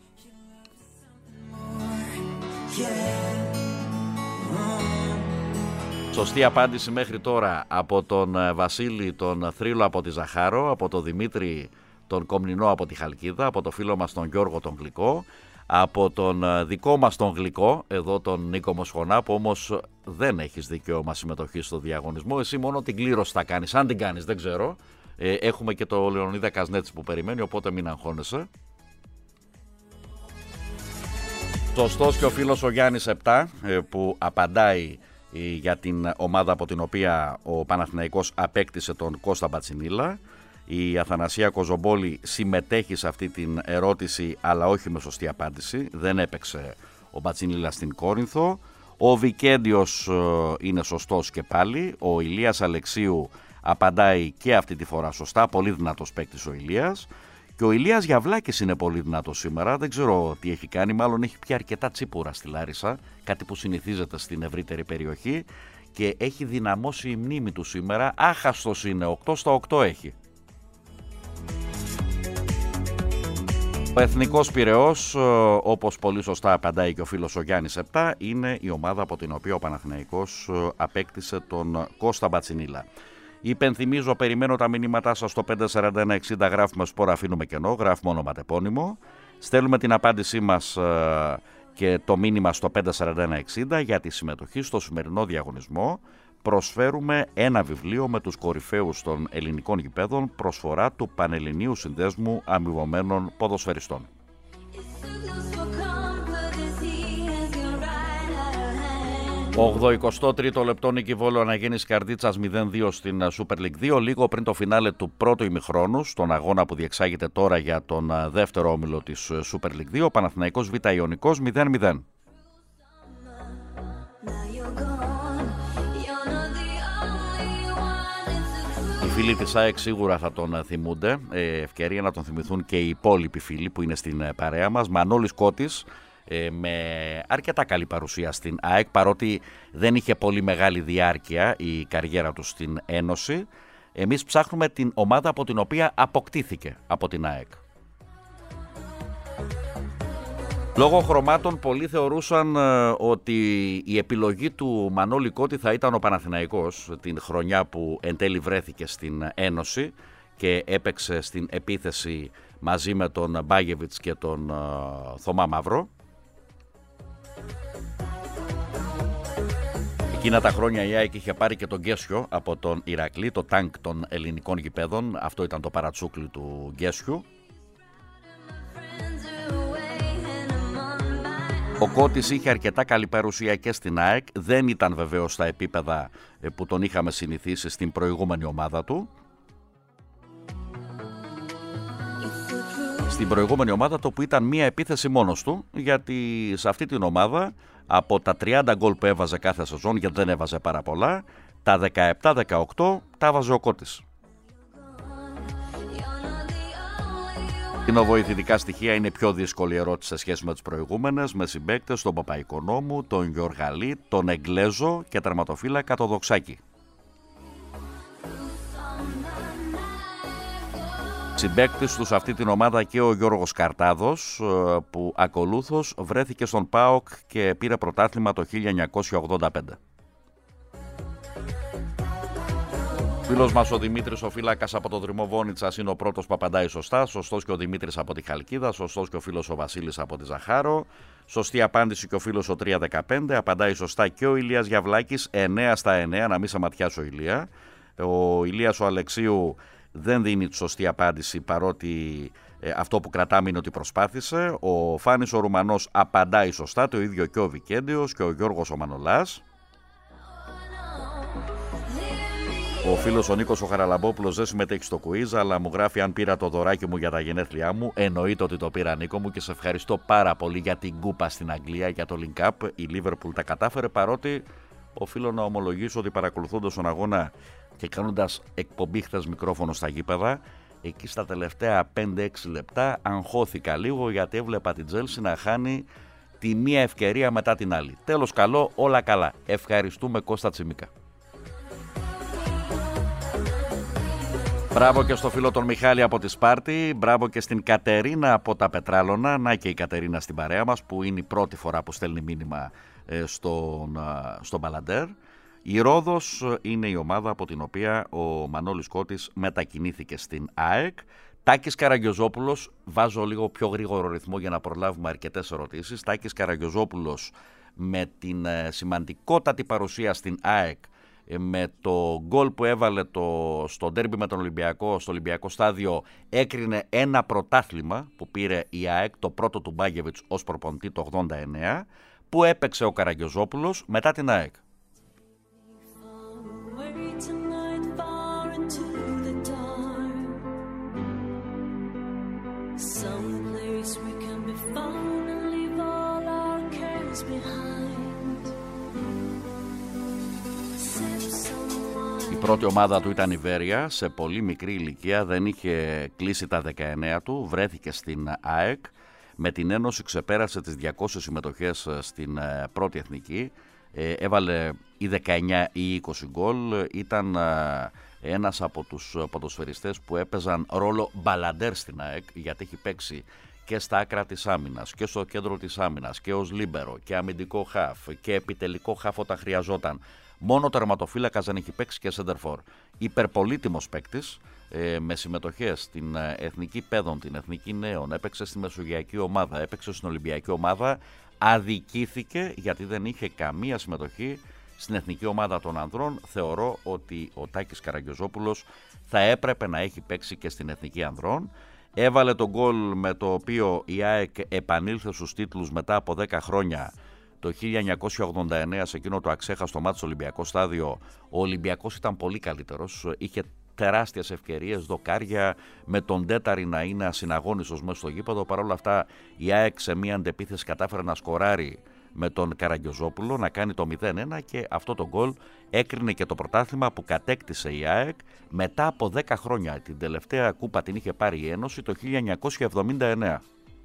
Speaker 1: Σωστή απάντηση μέχρι τώρα από τον Βασίλη τον Θρύλο από τη Ζαχάρο, από τον Δημήτρη τον Κομνηνό από τη Χαλκίδα, από τον φίλο μας τον Γιώργο τον Γλυκό, από τον δικό μας τον Γλυκό, εδώ τον Νίκο Μοσχονά, που όμως δεν έχεις δικαίωμα συμμετοχή στο διαγωνισμό, εσύ μόνο την κλήρωση θα κάνεις, αν την κάνεις δεν ξέρω. Ε, έχουμε και το Λεωνίδα Κασνέτση που περιμένει, οπότε μην αγχώνεσαι. Σωστός και ο φίλος ο Γιάννης επτά που απαντάει για την ομάδα από την οποία ο Παναθηναϊκός απέκτησε τον Κώστα Μπατσινίλα. Η Αθανασία Κοζομπόλη συμμετέχει σε αυτή την ερώτηση, αλλά όχι με σωστή απάντηση. Δεν έπαιξε ο Μπατσινίλα στην Κόρινθο. Ο Βικέντιος είναι σωστός και πάλι. Ο Ηλίας Αλεξίου απαντάει και αυτή τη φορά σωστά. Πολύ δυνατός παίκτης ο Ηλίας. Και ο Ηλίας Γιαβλάκης είναι πολύ δυνατός σήμερα. Δεν ξέρω τι έχει κάνει. Μάλλον έχει πια αρκετά τσίπουρα στη Λάρισα. Κάτι που συνηθίζεται στην ευρύτερη περιοχή. Και έχει δυναμώσει η μνήμη του σήμερα. Άχαστος είναι. οκτώ στα οκτώ έχει. Ο Εθνικός Πειραιώς, όπως πολύ σωστά απαντάει και ο φίλος ο Γιάννης επτά, είναι η ομάδα από την οποία ο Παναθηναϊκός απέκτησε τον Κώστα Μπατσινίλα. Υπενθυμίζω, περιμένω τα μηνύματά σας στο πέντε σαράντα ένα εξήντα, γράφουμε σπορ, αφήνουμε κενό, γράφουμε ονοματεπώνυμο. Στέλνουμε την απάντησή μας και το μήνυμα στο πέντε σαράντα ένα εξήντα για τη συμμετοχή στο σημερινό διαγωνισμό. Προσφέρουμε ένα βιβλίο με τους κορυφαίους των ελληνικών γηπέδων, προσφορά του Πανελληνίου Συνδέσμου Αμοιβωμένων Ποδοσφαιριστών. ογδοηκοστό τρίτο λεπτό, Νίκη Βόλο, αναγέννηση Καρδίτσας μηδέν δύο στην Super League δύο, λίγο πριν το φινάλε του πρώτου ημιχρόνου, στον αγώνα που διεξάγεται τώρα για τον δεύτερο όμιλο της Super League δύο, Παναθηναϊκός Β' Ιωνικός μηδέν μηδέν. Οι φίλοι της ΑΕΚ σίγουρα θα τον θυμούνται, ε, ευκαιρία να τον θυμηθούν και οι υπόλοιποι φίλοι που είναι στην παρέα μας. Μανώλης Κώτης, ε, με αρκετά καλή παρουσία στην ΑΕΚ, παρότι δεν είχε πολύ μεγάλη διάρκεια η καριέρα του στην Ένωση. Εμείς ψάχνουμε την ομάδα από την οποία αποκτήθηκε από την ΑΕΚ. Λόγω χρωμάτων πολλοί θεωρούσαν ε, ότι η επιλογή του Μανώλη Κώτη θα ήταν ο Παναθηναϊκός την χρονιά που εν τέλει βρέθηκε στην Ένωση και έπαιξε στην επίθεση μαζί με τον Μπάγεβιτς και τον ε, Θωμά Μαύρο. Εκείνα τα χρόνια η ΑΕΚ είχε πάρει και τον Γκέσιο από τον Ηρακλή, το τάγκ των ελληνικών γηπέδων. Αυτό ήταν το παρατσούκλι του Γκέσιου. Ο Κώτης είχε αρκετά καλή παρουσία και στην ΑΕΚ, δεν ήταν βεβαίως στα επίπεδα που τον είχαμε συνηθίσει στην προηγούμενη ομάδα του. Στην προηγούμενη ομάδα το που ήταν μία επίθεση μόνος του, γιατί σε αυτή την ομάδα από τα τριάντα γκολ που έβαζε κάθε σεζόν, γιατί δεν έβαζε πάρα πολλά, τα δεκαεπτά δεκαοκτώ τα έβαζε ο Κώτης. Κοινοβοηθητικά στοιχεία είναι πιο δύσκολη ερώτηση σε σχέση με τις προηγούμενες, με συμπαίκτες τον Παπαϊκονόμου, τον Γιοργαλή, τον Εγγλέζο και τερματοφύλακα το Δοξάκη. Συμπαίκτης του σε αυτή την ομάδα και ο Γιώργος Καρτάδος, που ακολούθως βρέθηκε στον ΠΑΟΚ και πήρε πρωτάθλημα το χίλια εννιακόσια ογδόντα πέντε. Φίλος μας ο Δημήτρης ο φύλακας από το Δρυμό Βόνιτσας είναι ο πρώτος που απαντάει σωστά. Σωστός και ο Δημήτρης από τη Χαλκίδα. Σωστός και ο φίλος ο Βασίλης από τη Ζαχάρο. Σωστή απάντηση και ο φίλος ο τρία δεκαπέντε. Απαντάει σωστά και ο Ηλίας Γιαυλάκης εννέα στα εννέα. Να μην σε ματιάσει ο Ηλία. Ο Ηλίας ο Αλεξίου δεν δίνει τη σωστή απάντηση, παρότι ε, αυτό που κρατάμε είναι ότι προσπάθησε. Ο Φάνης ο Ρουμανός απαντάει σωστά. Το ίδιο και ο Βικέντιος και ο Γιώργος ο Μανολάς. Ο φίλος ο Νίκος ο Χαραλαμπόπουλος δεν συμμετέχει στο quiz, αλλά μου γράφει αν πήρα το δωράκι μου για τα γενέθλιά μου. Εννοείται ότι το πήρα, Νίκο μου, και σε ευχαριστώ πάρα πολύ για την κούπα στην Αγγλία, για το link up. Η Liverpool τα κατάφερε, παρότι οφείλω να ομολογήσω ότι παρακολουθώντας τον αγώνα και κάνοντας εκπομπή χθες μικρόφωνο στα γήπεδα, εκεί στα τελευταία πέντε έξι λεπτά αγχώθηκα λίγο, γιατί έβλεπα την Chelsea να χάνει τη μία ευκαιρία μετά την άλλη. Τέλος καλό, όλα καλά. Ευχαριστούμε Κώστα Τσιμίκα. Μπράβο και στο φίλο τον Μιχάλη από τη Σπάρτη, μπράβο και στην Κατερίνα από τα Πετράλωνα. Να και η Κατερίνα στην παρέα μας, που είναι η πρώτη φορά που στέλνει μήνυμα στον, στον Μπαλαντέρ. Η Ρόδος είναι η ομάδα από την οποία ο Μανώλης Κώτης μετακινήθηκε στην ΑΕΚ. Τάκης Καραγκιόζόπουλος, βάζω λίγο πιο γρήγορο ρυθμό για να προλάβουμε αρκετές ερωτήσεις. Τάκης Καραγκιόζόπουλος με την σημαντικότατη παρουσία στην ΑΕΚ, με το γκολ που έβαλε το, στο ντέρμπι με τον Ολυμπιακό, στο Ολυμπιακό στάδιο, έκρινε ένα πρωτάθλημα που πήρε η ΑΕΚ, το πρώτο του Μπάγεβιτς ως προπονητή το ογδόντα εννέα, που έπαιξε ο Καραγκιόζόπουλος μετά την ΑΕΚ. Η πρώτη ομάδα του ήταν η Βέρεια, σε πολύ μικρή ηλικία, δεν είχε κλείσει τα δεκαεννέα του, βρέθηκε στην ΑΕΚ. Με την Ένωση ξεπέρασε τις διακόσιες συμμετοχές στην πρώτη εθνική, έβαλε ή δεκαεννέα ή είκοσι γκολ, ήταν ένας από τους ποδοσφαιριστές που έπαιζαν ρόλο μπαλαντέρ στην ΑΕΚ, γιατί έχει παίξει και στα άκρα της άμυνας και στο κέντρο της άμυνας και ως λίμπερο και αμυντικό χαφ και επιτελικό χαφ όταν χρειαζόταν. Μόνο τερματοφύλακας δεν έχει παίξει και σεντερφόρ. Υπερπολίτιμος παίκτης, ε, με συμμετοχές στην ε, Εθνική Παιδών, την Εθνική Νέων, έπαιξε στη Μεσογειακή Ομάδα, έπαιξε στην Ολυμπιακή Ομάδα, αδικήθηκε γιατί δεν είχε καμία συμμετοχή στην Εθνική Ομάδα των Ανδρών. Θεωρώ ότι ο Τάκης Καραγκιόζόπουλος θα έπρεπε να έχει παίξει και στην Εθνική Ανδρών. Έβαλε τον γκολ με το οποίο η ΑΕΚ επανήλθε στους τίτλους μετά από δέκα χρόνια. Το χίλια εννιακόσια ογδόντα εννέα, σε εκείνο το αξέχαστο μάτι στο Ολυμπιακό στάδιο, ο Ολυμπιακός ήταν πολύ καλύτερος. Είχε τεράστιες ευκαιρίες, δοκάρια, με τον Τέταρη να είναι ασυναγώνιστος μέσα στο γήπεδο. Παρ' όλα αυτά, η ΑΕΚ σε μία αντεπίθεση κατάφερε να σκοράρει με τον Καραγκιόζόπουλο, να κάνει το μηδέν ένα, και αυτό το γκολ έκρινε και το πρωτάθλημα που κατέκτησε η ΑΕΚ μετά από δέκα χρόνια. Την τελευταία κούπα την είχε πάρει η Ένωση το χίλια εννιακόσια εβδομήντα εννέα.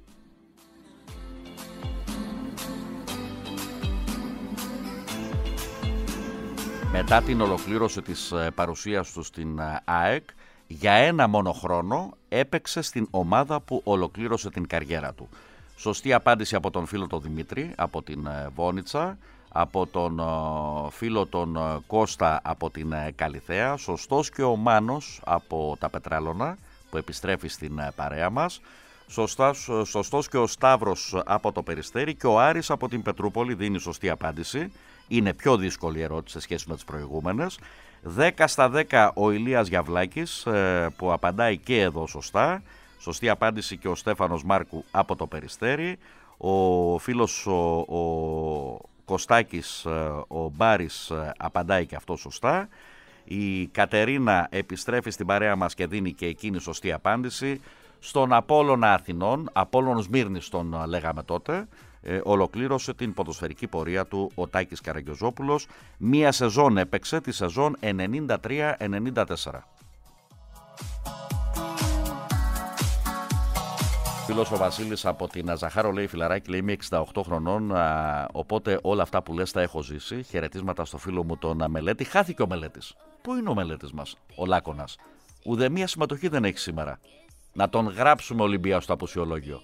Speaker 1: Μετά την ολοκλήρωση της παρουσίας του στην ΑΕΚ, για ένα μόνο χρόνο έπαιξε στην ομάδα που ολοκλήρωσε την καριέρα του. Σωστή απάντηση από τον φίλο τον Δημήτρη από την Βόνιτσα, από τον φίλο τον Κώστα από την Καλιθέα, σωστός και ο Μάνος από τα Πετράλωνα που επιστρέφει στην παρέα μας, σωστός, σωστός και ο Σταύρος από το Περιστέρι, και ο Άρης από την Πετρούπολη δίνει σωστή απάντηση. Είναι πιο δύσκολη ερώτηση σε σχέση με τις προηγούμενες. δέκα στα δέκα ο Ηλίας Γιαυλάκης, που απαντάει και εδώ σωστά. Σωστή απάντηση και ο Στέφανος Μάρκου από το Περιστέρι. Ο φίλος ο, ο Κωστάκης, ο Μπάρης, απαντάει και αυτό σωστά. Η Κατερίνα επιστρέφει στην παρέα μας και δίνει και εκείνη σωστή απάντηση. Στον Απόλλωνα Αθηνών, Απόλλων Σμύρνης τον λέγαμε τότε, ε, ολοκλήρωσε την ποδοσφαιρική πορεία του ο Τάκης Καραγκιόζόπουλος. Μία σεζόν έπαιξε, τη σεζόν ενενήντα τρία ενενήντα τέσσερα. Φίλος ο Βασίλης από την Ζαχάρο λέει: φιλαράκι, λέει, είμαι εξήντα οκτώ χρονών, α, οπότε όλα αυτά που λες τα έχω ζήσει. Χαιρετίσματα στο φίλο μου τον Μελέτη. Χάθηκε ο Μελέτης. Πού είναι ο Μελέτης μας, ο Λάκωνας? Ουδέμια συμμετοχή δεν έχει σήμερα. Να τον γράψουμε Ολυμπία στο απουσιολόγιο.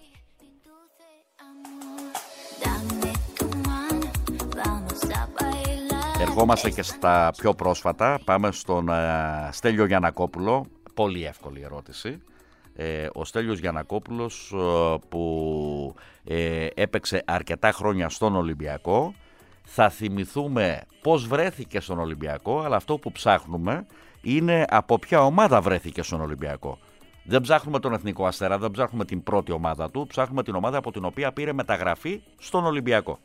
Speaker 1: Ερχόμαστε και στα πιο πρόσφατα. Πάμε στον α, Στέλιο Γιαννακόπουλο. Πολύ εύκολη ερώτηση. Ε, ο Στέλιος Γιαννακόπουλος ε, που ε, έπαιξε αρκετά χρόνια στον Ολυμπιακό. Θα θυμηθούμε πώς βρέθηκε στον Ολυμπιακό, αλλά αυτό που ψάχνουμε είναι από ποια ομάδα βρέθηκε στον Ολυμπιακό. Δεν ψάχνουμε τον Εθνικό Αστέρα, δεν ψάχνουμε την πρώτη ομάδα του, ψάχνουμε την ομάδα από την οποία πήρε μεταγραφή στον Ολυμπιακό.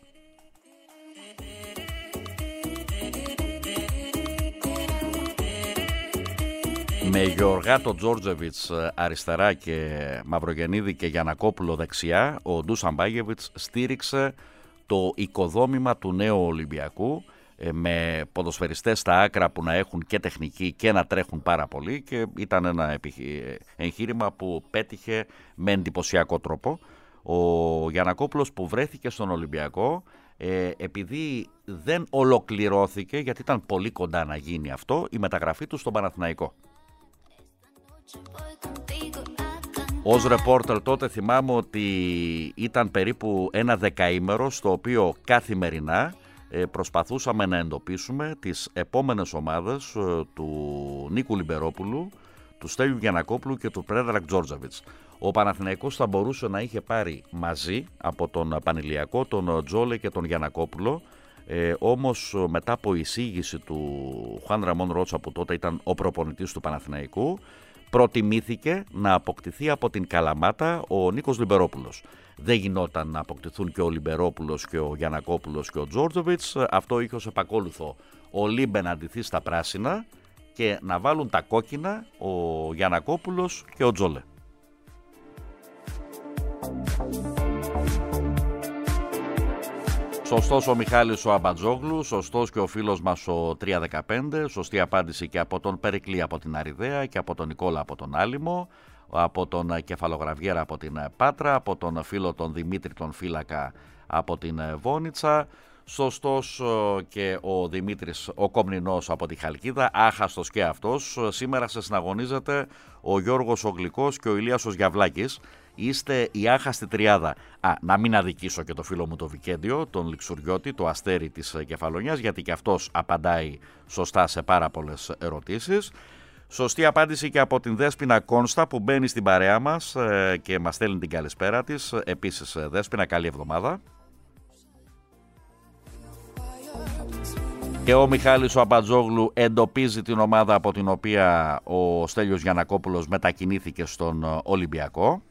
Speaker 1: Με Γεωργάτο Τζόρτζεβιτς αριστερά και Μαυρογεννίδη και Γιαννακόπουλο δεξιά, ο Ντούσαν Μπάγεβιτς στήριξε το οικοδόμημα του νέου Ολυμπιακού, με ποδοσφαιριστές στα άκρα που να έχουν και τεχνική και να τρέχουν πάρα πολύ, και ήταν ένα εγχείρημα που πέτυχε με εντυπωσιακό τρόπο. Ο Γιαννακόπουλος που βρέθηκε στον Ολυμπιακό, ε, επειδή δεν ολοκληρώθηκε, γιατί ήταν πολύ κοντά να γίνει αυτό, η μεταγραφή του στον Παναθηναϊκό. Ως ρεπόρτερ τότε θυμάμαι ότι ήταν περίπου ένα δεκαήμερο στο οποίο καθημερινά προσπαθούσαμε να εντοπίσουμε τις επόμενες ομάδες του Νίκου Λιμπερόπουλου, του Στέλιου Γιαννακόπουλου και του Πρέδρακ Τζόρτζεβιτς. Ο Παναθηναϊκός θα μπορούσε να είχε πάρει μαζί από τον Πανηλιακό τον Τζόλε και τον Γιαννακόπουλο, ε, όμως μετά από εισήγηση του Χουάν Ραμόν Ρότσα, που τότε ήταν ο προπονητής του Παναθηναϊκού, προτιμήθηκε να αποκτηθεί από την Καλαμάτα ο Νίκος Λιμπερόπουλος. Δεν γινόταν να αποκτηθούν και ο Λιμπερόπουλος και ο Γιαννακόπουλος και ο Τζόρτζεβιτς. Αυτό είχε ως επακόλουθο ο Λίμπε να αντιθεί στα πράσινα και να βάλουν τα κόκκινα ο Γιαννακόπουλος και ο Τζόλε. Σωστός ο Μιχάλης ο Αμπατζόγλου, σωστός και ο φίλος μας ο τρία δεκαπέντε, σωστή απάντηση και από τον Περικλή από την Αριδαία και από τον Νικόλα από τον Άλυμο, από τον Κεφαλογραβιέρα από την Πάτρα, από τον φίλο τον Δημήτρη τον Φύλακα από την Βόνιτσα, σωστός και ο Δημήτρης ο Κομνηνός από τη Χαλκίδα, άχαστος και αυτός. Σήμερα σε συναγωνίζεται ο Γιώργος ο Γλυκός και ο Ηλίας ο Γιαβλάκης. Είστε η άχαστη τριάδα. Α, να μην αδικήσω και το φίλο μου το Βικέντιο, τον Λιξουριώτη, το αστέρι της Κεφαλονιάς, γιατί και αυτός απαντάει σωστά σε πάρα πολλές ερωτήσεις. Σωστή απάντηση και από την Δέσποινα Κόνστα που μπαίνει στην παρέα μας ε, και μας στέλνει την καλησπέρα της. Επίσης, Δέσποινα, καλή εβδομάδα. Και ο Μιχάλης ο Αμπατζόγλου εντοπίζει την ομάδα από την οποία ο Στέλιος Γιαννακόπουλος μετακινήθηκε στον Ολυμπιακό.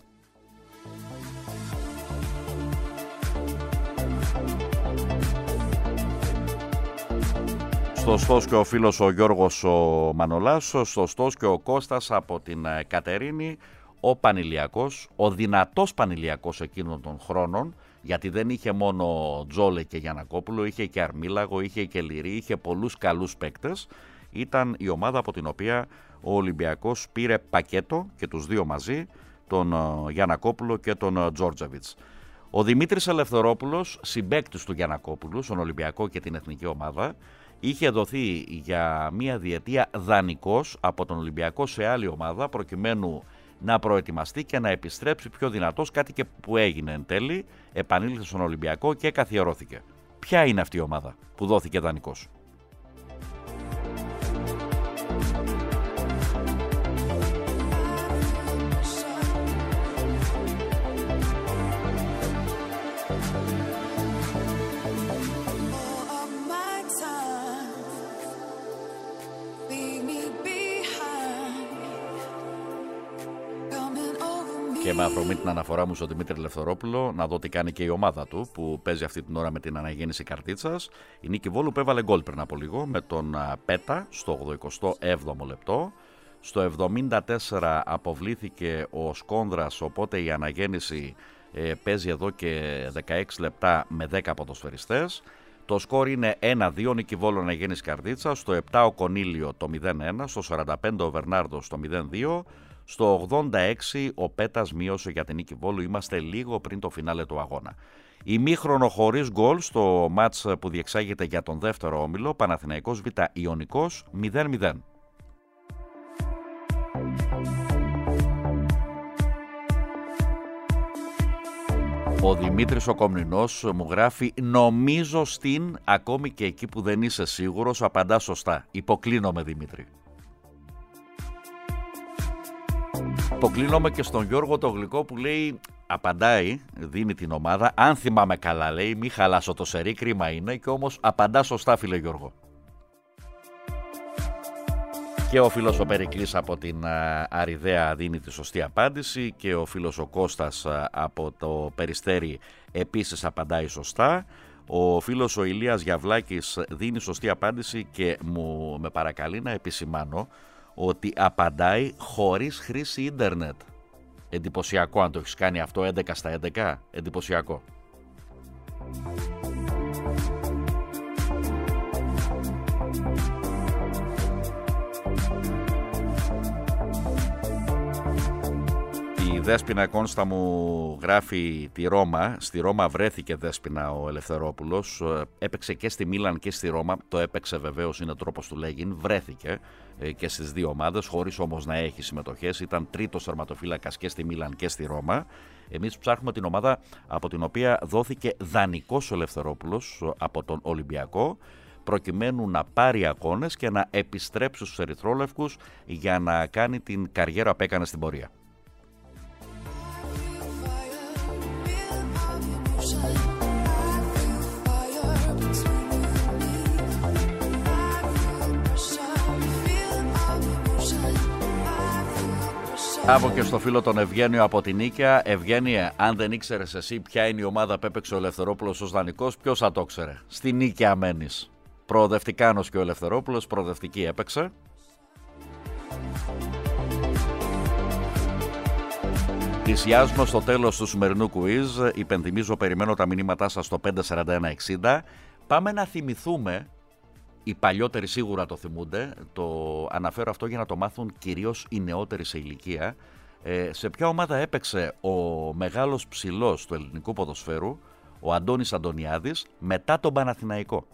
Speaker 1: Σωστός και ο φίλος ο Γιώργος ο Μανολάς, σωστός και ο Κώστας από την Κατερίνη, ο Πανηλιακός, ο δυνατός Πανηλιακός εκείνων των χρόνων, γιατί δεν είχε μόνο Τζόλε και Γιαννακόπουλο, είχε και Αρμίλαγο, είχε και Λυρί, είχε πολλούς καλούς παίκτες. Ήταν η ομάδα από την οποία ο Ολυμπιακός πήρε πακέτο και τους δύο μαζί, τον Γιαννακόπουλο και τον Τζόρτζεβιτς. Ο Δημήτρης Ελευθερόπουλος, συμπαίκτης του Γιαννακόπουλου στον Ολυμπιακό και την εθνική ομάδα, είχε δοθεί για μία διετία δανεικός από τον Ολυμπιακό σε άλλη ομάδα προκειμένου να προετοιμαστεί και να επιστρέψει πιο δυνατός, κάτι και που έγινε εν τέλει, επανήλθε στον Ολυμπιακό και καθιερώθηκε. Ποια είναι αυτή η ομάδα που δόθηκε δανεικός? Και με αφορμή την αναφορά μου στον Δημήτρη Ελευθερόπουλο, να δω τι κάνει και η ομάδα του που παίζει αυτή την ώρα με την αναγέννηση Καρτίτσας. Η Νίκη Βόλου που έβαλε γκολ πριν από λίγο με τον Πέτα στο ογδοηκοστό έβδομο λεπτό. Στο εβδομήντα τέσσερα αποβλήθηκε ο Σκόνδρας, οπότε η αναγέννηση ε, παίζει εδώ και δεκαέξι λεπτά με δέκα ποδοσφαιριστές. Το σκορ είναι ένα δύο, Νίκη Βόλου αναγέννηση Καρτίτσα. Στο επτά ο Κονίλιο το μηδέν ένα, στο σαράντα πέντε ο Βερνάρδος το μηδέν δύο. Στο ογδόντα έξι ο Πέτας μείωσε για την νίκη Βόλου. Είμαστε λίγο πριν το φινάλε του αγώνα. Ημίχρονο χωρίς γκολ στο μάτς που διεξάγεται για τον δεύτερο όμιλο. Παναθηναϊκός Β Ιωνικός μηδέν μηδέν. Ο Δημήτρης ο Κομνηνός μου γράφει: νομίζω στην, ακόμη και εκεί που δεν είσαι σίγουρος, απαντά σωστά. Υποκλίνομαι, Δημήτρη. Υποκλίνομαι και στον Γιώργο το Γλυκό που λέει, απαντάει, δίνει την ομάδα. Αν θυμάμαι καλά, λέει, μη χαλάσω το σερί, κρίμα είναι, και όμως απαντά σωστά, φίλε Γιώργο. Και ο φίλος ο Περικλής από την Αριδαία δίνει τη σωστή απάντηση και ο φίλος ο Κώστας από το Περιστέρι επίσης απαντάει σωστά. Ο φίλος ο Ηλίας Γιαβλάκης δίνει σωστή απάντηση και μου με παρακαλεί να επισημάνω ότι απαντάει χωρίς χρήση ίντερνετ. Εντυπωσιακό αν το έχεις κάνει αυτό έντεκα στα έντεκα. Εντυπωσιακό. Η Δέσποινα Κόνστα μου γράφει τη Ρώμα. Στη Ρώμα βρέθηκε Δέσποινα ο Ελευθερόπουλος. Έπαιξε και στη Μίλαν και στη Ρώμα. Το έπαιξε βεβαίως, είναι τρόπος του λέγειν. Βρέθηκε και στις δύο ομάδες, χωρίς όμως να έχει συμμετοχές. Ήταν τρίτος τερματοφύλακας και στη Μίλαν και στη Ρώμα. Εμείς ψάχνουμε την ομάδα από την οποία δόθηκε δανεικός ο Ελευθερόπουλος από τον Ολυμπιακό, προκειμένου να πάρει αγώνες και να επιστρέψει στους ερυθρόλευκους για να κάνει την καριέρα που έκανε στην πορεία. Μπράβο και στο φίλο τον Ευγένιο από την Νίκαια. Ευγένιε, αν δεν ήξερες εσύ ποια είναι η ομάδα που έπαιξε ο Ελευθερόπουλος ως δανεικός, ποιος θα το ξέρε? Στη Νίκαια μένεις. Προοδευτικάνος και ο Ελευθερόπουλος, προοδευτική έπαιξε. Πλησιάζουμε στο τέλος του σημερινού quiz. Υπενθυμίζω, περιμένω τα μηνύματά σας στο πέντε σαράντα ένα εξήντα. Πάμε να θυμηθούμε. Οι παλιότεροι σίγουρα το θυμούνται, το αναφέρω αυτό για να το μάθουν κυρίως οι νεότεροι σε ηλικία. Ε, σε ποια ομάδα έπαιξε ο μεγάλος ψηλός του ελληνικού ποδοσφαίρου, ο Αντώνης Αντωνιάδης, μετά τον Παναθηναϊκό?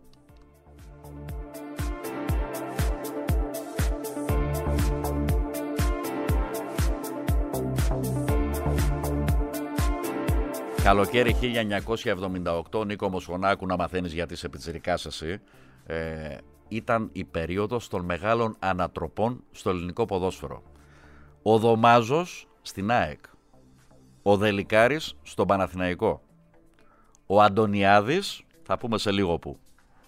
Speaker 1: Καλοκαίρι χίλια εννιακόσια εβδομήντα οκτώ, Νίκο Μοσχονάκου, να μαθαίνεις γιατί είσαι πιτσιρικάς εσύ. Ε, ήταν η περίοδος των μεγάλων ανατροπών στο ελληνικό ποδόσφαιρο. Ο Δωμάζος στην ΑΕΚ, ο Δελικάρης στον Παναθηναϊκό, ο Αντωνιάδης θα πούμε σε λίγο που.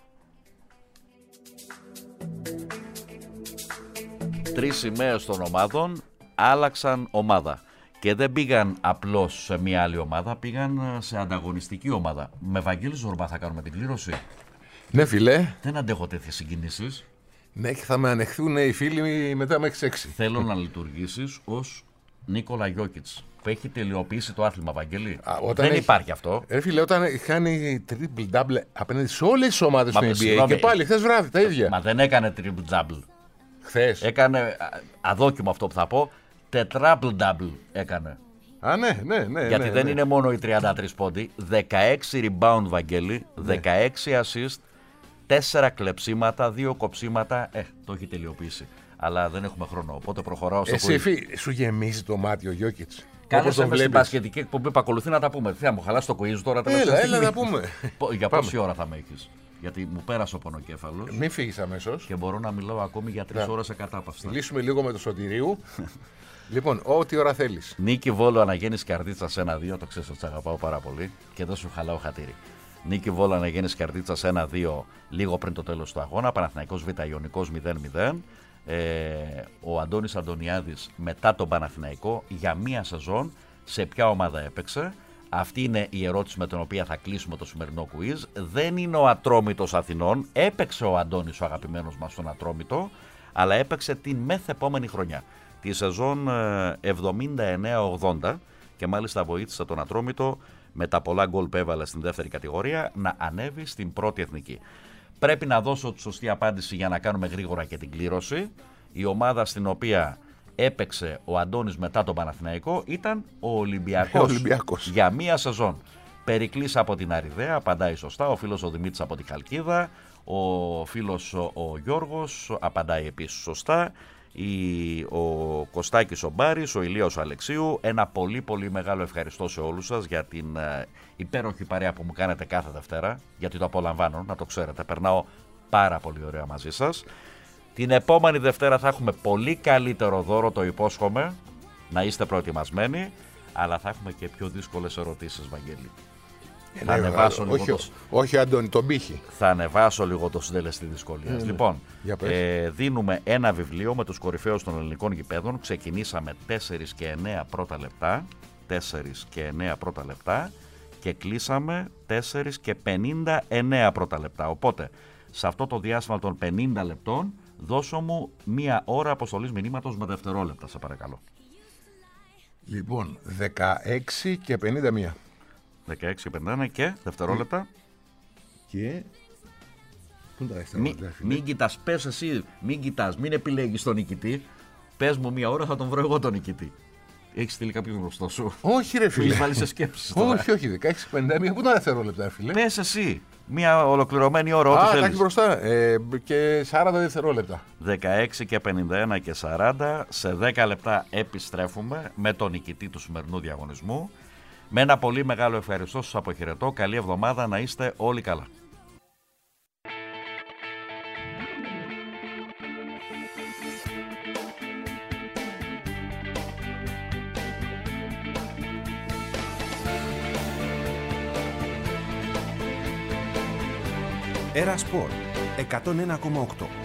Speaker 1: Τρεις σημαίες των ομάδων άλλαξαν ομάδα και δεν πήγαν απλώς σε μια άλλη ομάδα, πήγαν σε ανταγωνιστική ομάδα. Με Βαγγέλη Ζορμπά θα κάνουμε την κλήρωση.
Speaker 2: Ναι, φιλέ.
Speaker 1: Δεν αντέχω τέτοιες συγκινήσεις.
Speaker 2: Ναι, και θα με ανεχθούν οι φίλοι μετά μέχρι έξι.
Speaker 1: Θέλω να λειτουργήσεις ως Νίκολα Γιόκιτς, που έχει τελειοποιήσει το άθλημα, Βαγγέλη. Α, δεν έχει... υπάρχει αυτό.
Speaker 2: Ρε φίλε, όταν κάνει triple-double απέναντι σε όλες τις ομάδες του N B A και πάλι χθες βράδυ τα ίδια.
Speaker 1: Μα δεν έκανε triple-double.
Speaker 2: Χθες.
Speaker 1: Έκανε, αδόκιμο αυτό που θα πω, τετράμπλ-double έκανε.
Speaker 2: Α, ναι, ναι, ναι.
Speaker 1: Γιατί
Speaker 2: ναι,
Speaker 1: δεν
Speaker 2: ναι.
Speaker 1: είναι μόνο οι τριάντα τρεις πόντοι, δεκαέξι rebound, Βαγγέλη, ναι. δεκαέξι assist, τέσσερα κλεψίματα, δύο κοψίματα. Ε, το έχει τελειοποιήσει. Αλλά δεν έχουμε χρόνο, οπότε προχωράω στο
Speaker 2: Εσύ, φύ, σου γεμίζει το μάτι ο Γιόκιτς.
Speaker 1: Κάλεσε με στην πασχετική εκπομπή που ακολουθεί να τα πούμε. Τι θα μου χαλάσει το quiz τώρα?
Speaker 2: Έλα, έλα να πούμε.
Speaker 1: Για πόση ώρα θα με έχεις? Γιατί μου πέρασε ο πονοκέφαλος.
Speaker 2: Μην φύγεις αμέσως.
Speaker 1: Και μπορώ να μιλάω ακόμη για τρεις ώρες σε κατάπαυστα.
Speaker 2: Λύσουμε λίγο με το Σωτηρίου. Λοιπόν, ό,τι ώρα θέλεις.
Speaker 1: Νίκη Βόλο, Αναγέννης Καρδίτσας ένα δύο. Το ξέρεις ότι σε αγαπάω πάρα πολύ και δεν σου χαλάω χατήρι. Νίκη Βόλο, Αναγέννης Καρδίτσας ένα δύο, λίγο πριν το τέλος του αγώνα. Παναθηναϊκός Β Ιωνικός μηδέν μηδέν. Ε, ο Αντώνης Αντωνιάδης μετά τον Παναθηναϊκό για μία σεζόν σε ποια ομάδα έπαιξε? Αυτή είναι η ερώτηση με την οποία θα κλείσουμε το σημερινό quiz. Δεν είναι ο Ατρόμητος Αθηνών. Έπαιξε ο Αντώνης, ο αγαπημένος μας, στον Ατρόμητο, αλλά έπαιξε την μεθεπόμενη χρονιά, τη σεζόν εβδομήντα εννέα ογδόντα, και μάλιστα βοήθησε τον Ατρόμητο με τα πολλά γκολ που έβαλε στην δεύτερη κατηγορία να ανέβει στην πρώτη εθνική. Πρέπει να δώσω τη σωστή απάντηση για να κάνουμε γρήγορα και την κλήρωση. Η ομάδα στην οποία έπαιξε ο Αντώνης μετά τον Παναθηναϊκό ήταν ο Ολυμπιακός,
Speaker 2: Ολυμπιακός.
Speaker 1: για μία σεζόν. Περικλής από την Αριδαία, απαντάει σωστά. Ο φίλος ο Δημήτρης από την Χαλκίδα. Ο φίλος ο Γιώργος απαντάει επίσης σωστά. Η, ο Κωστάκης ο Μπάρης, ο Ηλίας ο Αλεξίου. Ένα πολύ πολύ μεγάλο ευχαριστώ σε όλους σας για την ε, υπέροχη παρέα που μου κάνετε κάθε Δευτέρα, γιατί το απολαμβάνω, να το ξέρετε. Περνάω πάρα πολύ ωραία μαζί σας. Την επόμενη Δευτέρα θα έχουμε πολύ καλύτερο δώρο, το υπόσχομαι, να είστε προετοιμασμένοι, αλλά θα έχουμε και πιο δύσκολες ερωτήσεις, Βαγγέλη.
Speaker 2: Ε,
Speaker 1: θα
Speaker 2: ναι,
Speaker 1: ανεβάσω
Speaker 2: όχι,
Speaker 1: λίγο
Speaker 2: όχι, το... όχι, Αντώνη, τον πύχη.
Speaker 1: Θα ανεβάσω λίγο το συντελεστή δυσκολίας.
Speaker 2: Ε,
Speaker 1: λοιπόν,
Speaker 2: ναι.
Speaker 1: ε, δίνουμε ένα βιβλίο με τους κορυφαίους των ελληνικών γηπέδων. Ξεκινήσαμε τέσσερα και εννέα πρώτα λεπτά, τέσσερα και εννέα πρώτα λεπτά και κλείσαμε τέσσερα και πενήντα εννέα πρώτα λεπτά. Οπότε, σε αυτό το διάστημα των πενήντα λεπτών, δώσω μου μία ώρα αποστολής μηνύματος με δευτερόλεπτα, σε παρακαλώ.
Speaker 2: Λοιπόν, δεκαέξι και πενήντα μία.
Speaker 1: δεκαέξι και πενήντα ένα και δευτερόλεπτα.
Speaker 2: Και... Πού είναι τα δευτερόλεπτα,
Speaker 1: Μη, μην κοιτάς, πες εσύ, μην κοιτάς, μην επιλέγεις τον νικητή. Πες μου μία ώρα, θα τον βρω εγώ τον νικητή. Έχεις στείλει κάποιον γνωστό σου?
Speaker 2: Όχι, ρε φίλε.
Speaker 1: Έχεις βάλει σε σκέψεις τώρα.
Speaker 2: Όχι, όχι, δεκαέξι και πενήντα μία. Πού είναι τα δευτερόλεπτα, φίλε?
Speaker 1: Πες εσύ, μία ολοκληρωμένη ώρα, ό,τι
Speaker 2: Α,
Speaker 1: θέλεις.
Speaker 2: τα έχεις μπροστά. Ε, και σαράντα δευτερόλεπτα.
Speaker 1: δεκαέξι και πενήντα ένα και σαράντα. Σε δέκα λεπτά επιστρέφουμε με τον νικητή του σημερινού διαγωνισμού. Με ένα πολύ μεγάλο ευχαριστώ, σας αποχαιρετώ. Καλή εβδομάδα, να είστε όλοι καλά.
Speaker 3: Era Sport εκατόν ένα κόμμα οκτώ.